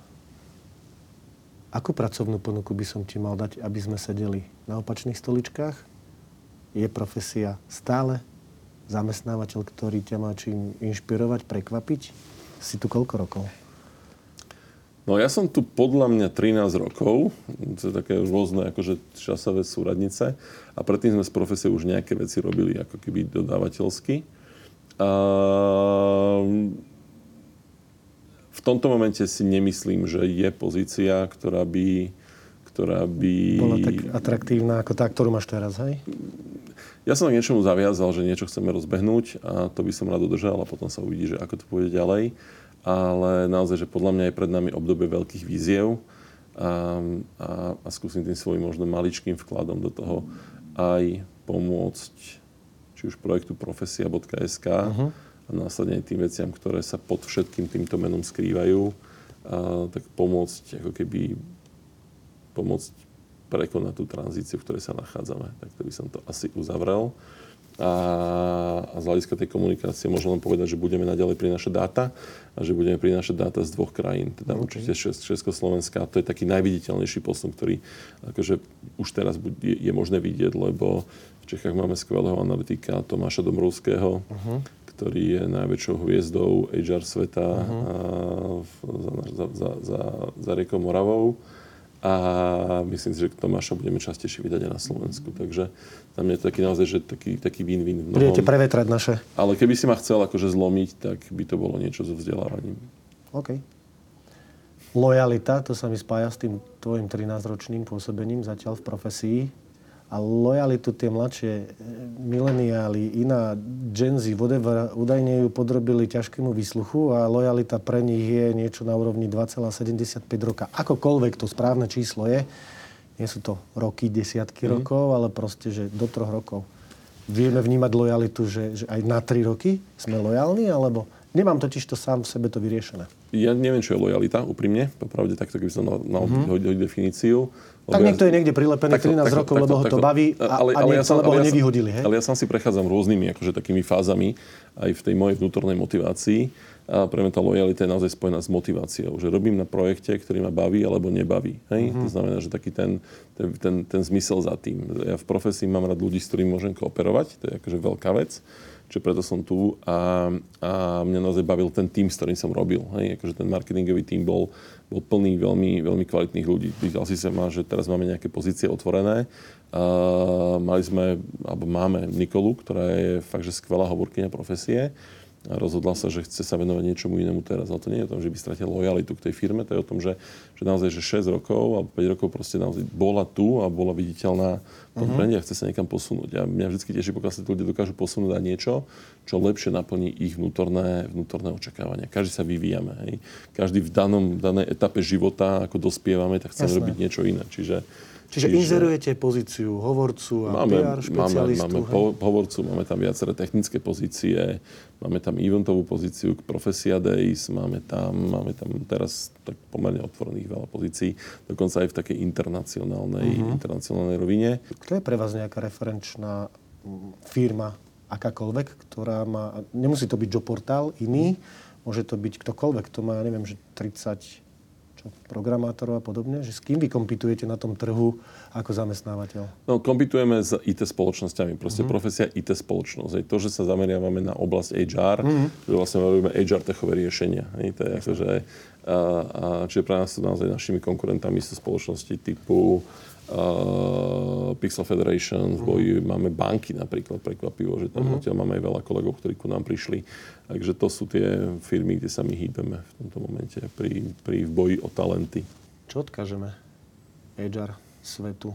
Speaker 1: Akú pracovnú ponuku by som ti mal dať, aby sme sedeli na opačných stoličkách? Je profesia stále zamestnávateľ, ktorý ťa má čím inšpirovať, prekvapiť? Si tu koľko rokov?
Speaker 2: No ja som tu podľa mňa trinásť rokov. To je také rôzne akože časové súradnice. A predtým sme z profesie už nejaké veci robili ako keby dodávateľsky. A v tomto momente si nemyslím, že je pozícia, ktorá by... Ktorá by...
Speaker 1: bola tak atraktívna ako tá, ktorú máš teraz, hej?
Speaker 2: Ja som k niečomu zaviazal, že niečo chceme rozbehnúť a to by som rád dodržal a potom sa uvidí, že ako to pôjde ďalej. Ale naozaj, že podľa mňa je pred nami obdobie veľkých víziev a, a, a skúsim tým svojím možno maličkým vkladom do toho aj pomôcť či už projektu profesia bodka es ká uh-huh. a následne tým veciam, ktoré sa pod všetkým týmto menom skrývajú, a, tak pomôcť ako keby pomôcť prekonať tú tranzíciu, v ktorej sa nachádzame. Tak to by som to asi uzavrel. A, a z hľadiska tej komunikácie môžem len povedať, že budeme naďalej prinášať dáta a že budeme prinášať dáta z dvoch krajín. Teda okay. určite Československá. To je taký najviditeľnejší posun, ktorý akože už teraz je, je možné vidieť, lebo v Čechách máme skvelého analytika Tomáša Domrovského, uh-huh. ktorý je najväčšou hviezdou há er sveta uh-huh. a, za, za, za, za riekou Moravou. A myslím si, že Tomáša budeme častejšie vydať aj na Slovensku. Takže tam je to taký naozaj, že taký, taký win-win.
Speaker 1: Budete prevetrať naše.
Speaker 2: Ale keby si ma chcel akože zlomiť, tak by to bolo niečo so vzdelávaním.
Speaker 1: OK. Lojalita, to sa mi spája s tým tvojim trinásťročným pôsobením zatiaľ v profesii. A lojalitu tie mladšie mileniáli, iná Gen Z, whatever, údajne ju podrobili ťažkému výsluchu a lojalita pre nich je niečo na úrovni dva celé sedemdesiatpäť roka. Akokoľvek to správne číslo je, nie sú to roky, desiatky mm. rokov, ale proste, že do troch rokov. Vieme vnímať lojalitu, že, že aj na tri roky sme lojálni, alebo Nemám totiž to sám v sebe to vyriešené.
Speaker 2: Ja neviem, čo je lojalita, úprimne. Popravde, takto keby som na, na mm-hmm. hodil definíciu.
Speaker 1: Tak
Speaker 2: ja,
Speaker 1: niekto je niekde prilepený
Speaker 2: takto,
Speaker 1: trinásť
Speaker 2: takto,
Speaker 1: rokov,
Speaker 2: takto,
Speaker 1: lebo ho to
Speaker 2: takto,
Speaker 1: baví a, ale, a niekto, ja som, lebo ho ja nevyhodili. Hej?
Speaker 2: Ale ja sám si prechádzam rôznymi akože, takými fázami aj v tej mojej vnútornej motivácii. A pre mňa tá lojalita je naozaj spojená s motiváciou. Že robím na projekte, ktorý ma baví alebo nebaví. Hej? Mm-hmm. To znamená, že taký ten, ten, ten, ten zmysel za tým. Ja v profesii mám rád ľudí, s ktorými môžem kooperovať. To je akože veľká vec. Čiže preto som tu a, a mňa naozaj bavil ten tím, s ktorým som robil. Hej? Akože ten marketingový tím bol, bol plný veľmi, veľmi kvalitných ľudí. Pýtal si sa ma, že teraz máme nejaké pozície otvorené. Uh, mali sme, alebo máme Nikolu, ktorá je fakt, že skvelá hovorkyňa profesie. A rozhodla sa, že chce sa venovať niečomu inému teraz. Ale to nie je o tom, že by stratila lojalitu k tej firme. To je o tom, že, že naozaj že šesť rokov alebo päť rokov proste naozaj bola tu a bola viditeľná v tom trendi a chce sa niekam posunúť. A mňa vždy teší, pokiaľ sa tí ľudia dokážu posunúť a niečo, čo lepšie naplní ich vnútorné, vnútorné očakávania. Každý sa vyvíjame. Hej. Každý v danom, danej etape života, ako dospievame, tak chceme robiť niečo iné. Čiže
Speaker 1: Čiže, Čiže inzerujete pozíciu hovorcu a
Speaker 2: máme,
Speaker 1: pé er špecialistu?
Speaker 2: Máme, máme po, hovorcu, máme tam viaceré technické pozície, máme tam eventovú pozíciu k Profesia Days, máme tam, máme tam teraz tak pomerne otvorených veľa pozícií, dokonca aj v takej internacionálnej, uh-huh. internacionálnej rovine. Kto
Speaker 1: je pre vás nejaká referenčná firma, akákoľvek, ktorá má, nemusí to byť jobportál iný, môže to byť ktokoľvek, kto má, neviem, že tridsať programátorov a podobne? Že s kým vy kompitujete na tom trhu ako zamestnávateľ?
Speaker 2: No, kompitujeme s í té spoločnosťami. Proste mm-hmm. profesia í té spoločnosť. Aj to, že sa zameriavame na oblasť há er, mm-hmm. že vlastne robíme há er techové riešenia. Hej, to je ako, že, a, a, čiže pre nás sú naozaj našimi konkurentami sú spoločnosti typu Uh, Pixel Federation, v boji uh-huh. máme banky napríklad, prekvapivo, že tam uh-huh. máme aj veľa kolegov, ktorí ku nám prišli. Takže to sú tie firmy, kde sa my hýbeme v tomto momente pri, pri v boji o talenty.
Speaker 1: Čo odkážeme há er svetu?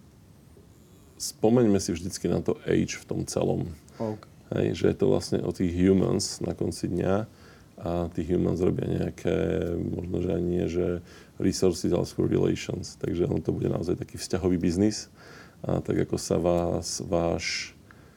Speaker 2: Spomeňme si vždycky na to H v tom celom.
Speaker 1: Okay.
Speaker 2: Hej, že je to vlastne o tých humans na konci dňa a tí humans robia nejaké, možno, že ani nie, že resources, ale skôr relations. Takže ono to bude naozaj taký vzťahový biznis. A tak ako sa vás, váš,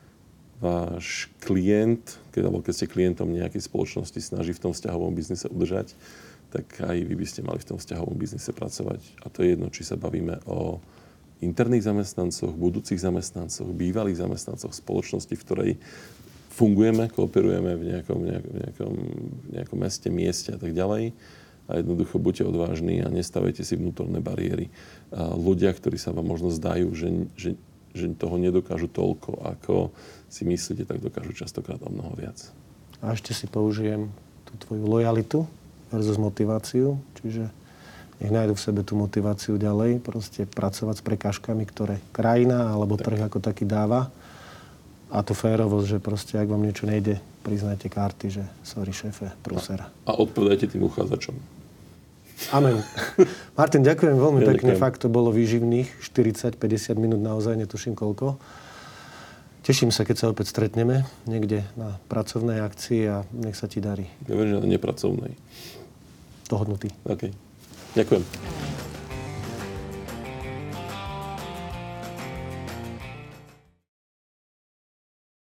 Speaker 2: váš klient, keď, alebo keď ste klientom nejakej spoločnosti snaží v tom vzťahovom biznise udržať, tak aj vy by ste mali v tom vzťahovom biznise pracovať. A to je jedno, či sa bavíme o interných zamestnancoch, budúcich zamestnancoch, bývalých zamestnancoch spoločnosti, v ktorej fungujeme, kooperujeme v nejakom, nejakom, nejakom, nejakom meste, mieste a tak ďalej. A jednoducho buďte odvážni a nestavajte si vnútorné bariéry. A ľudia, ktorí sa vám možno zdajú, že, že, že toho nedokážu toľko, ako si myslíte, tak dokážu častokrát o mnoho viac.
Speaker 1: A ešte si použijem tú tvoju lojalitu versus motiváciu. Čiže nech nájdu v sebe tú motiváciu ďalej. Proste pracovať s prekážkami, ktoré krajina alebo tak. Trh ako taký dáva. A tú férovosť, že proste, ak vám niečo nejde, priznajte karty, že sorry, šéfe, pruser.
Speaker 2: A, a odpovedajte tým uchádzačom.
Speaker 1: Amen. Martin, ďakujem veľmi
Speaker 2: ja
Speaker 1: pekne.
Speaker 2: Ďakujem. Fakt
Speaker 1: to bolo výživných. štyridsať päťdesiat minút naozaj, netuším koľko. Teším sa, keď sa opäť stretneme niekde na pracovnej akcii a nech sa ti darí.
Speaker 2: Ja verím, že na nepracovnej.
Speaker 1: Dohodnutý.
Speaker 2: OK. Ďakujem.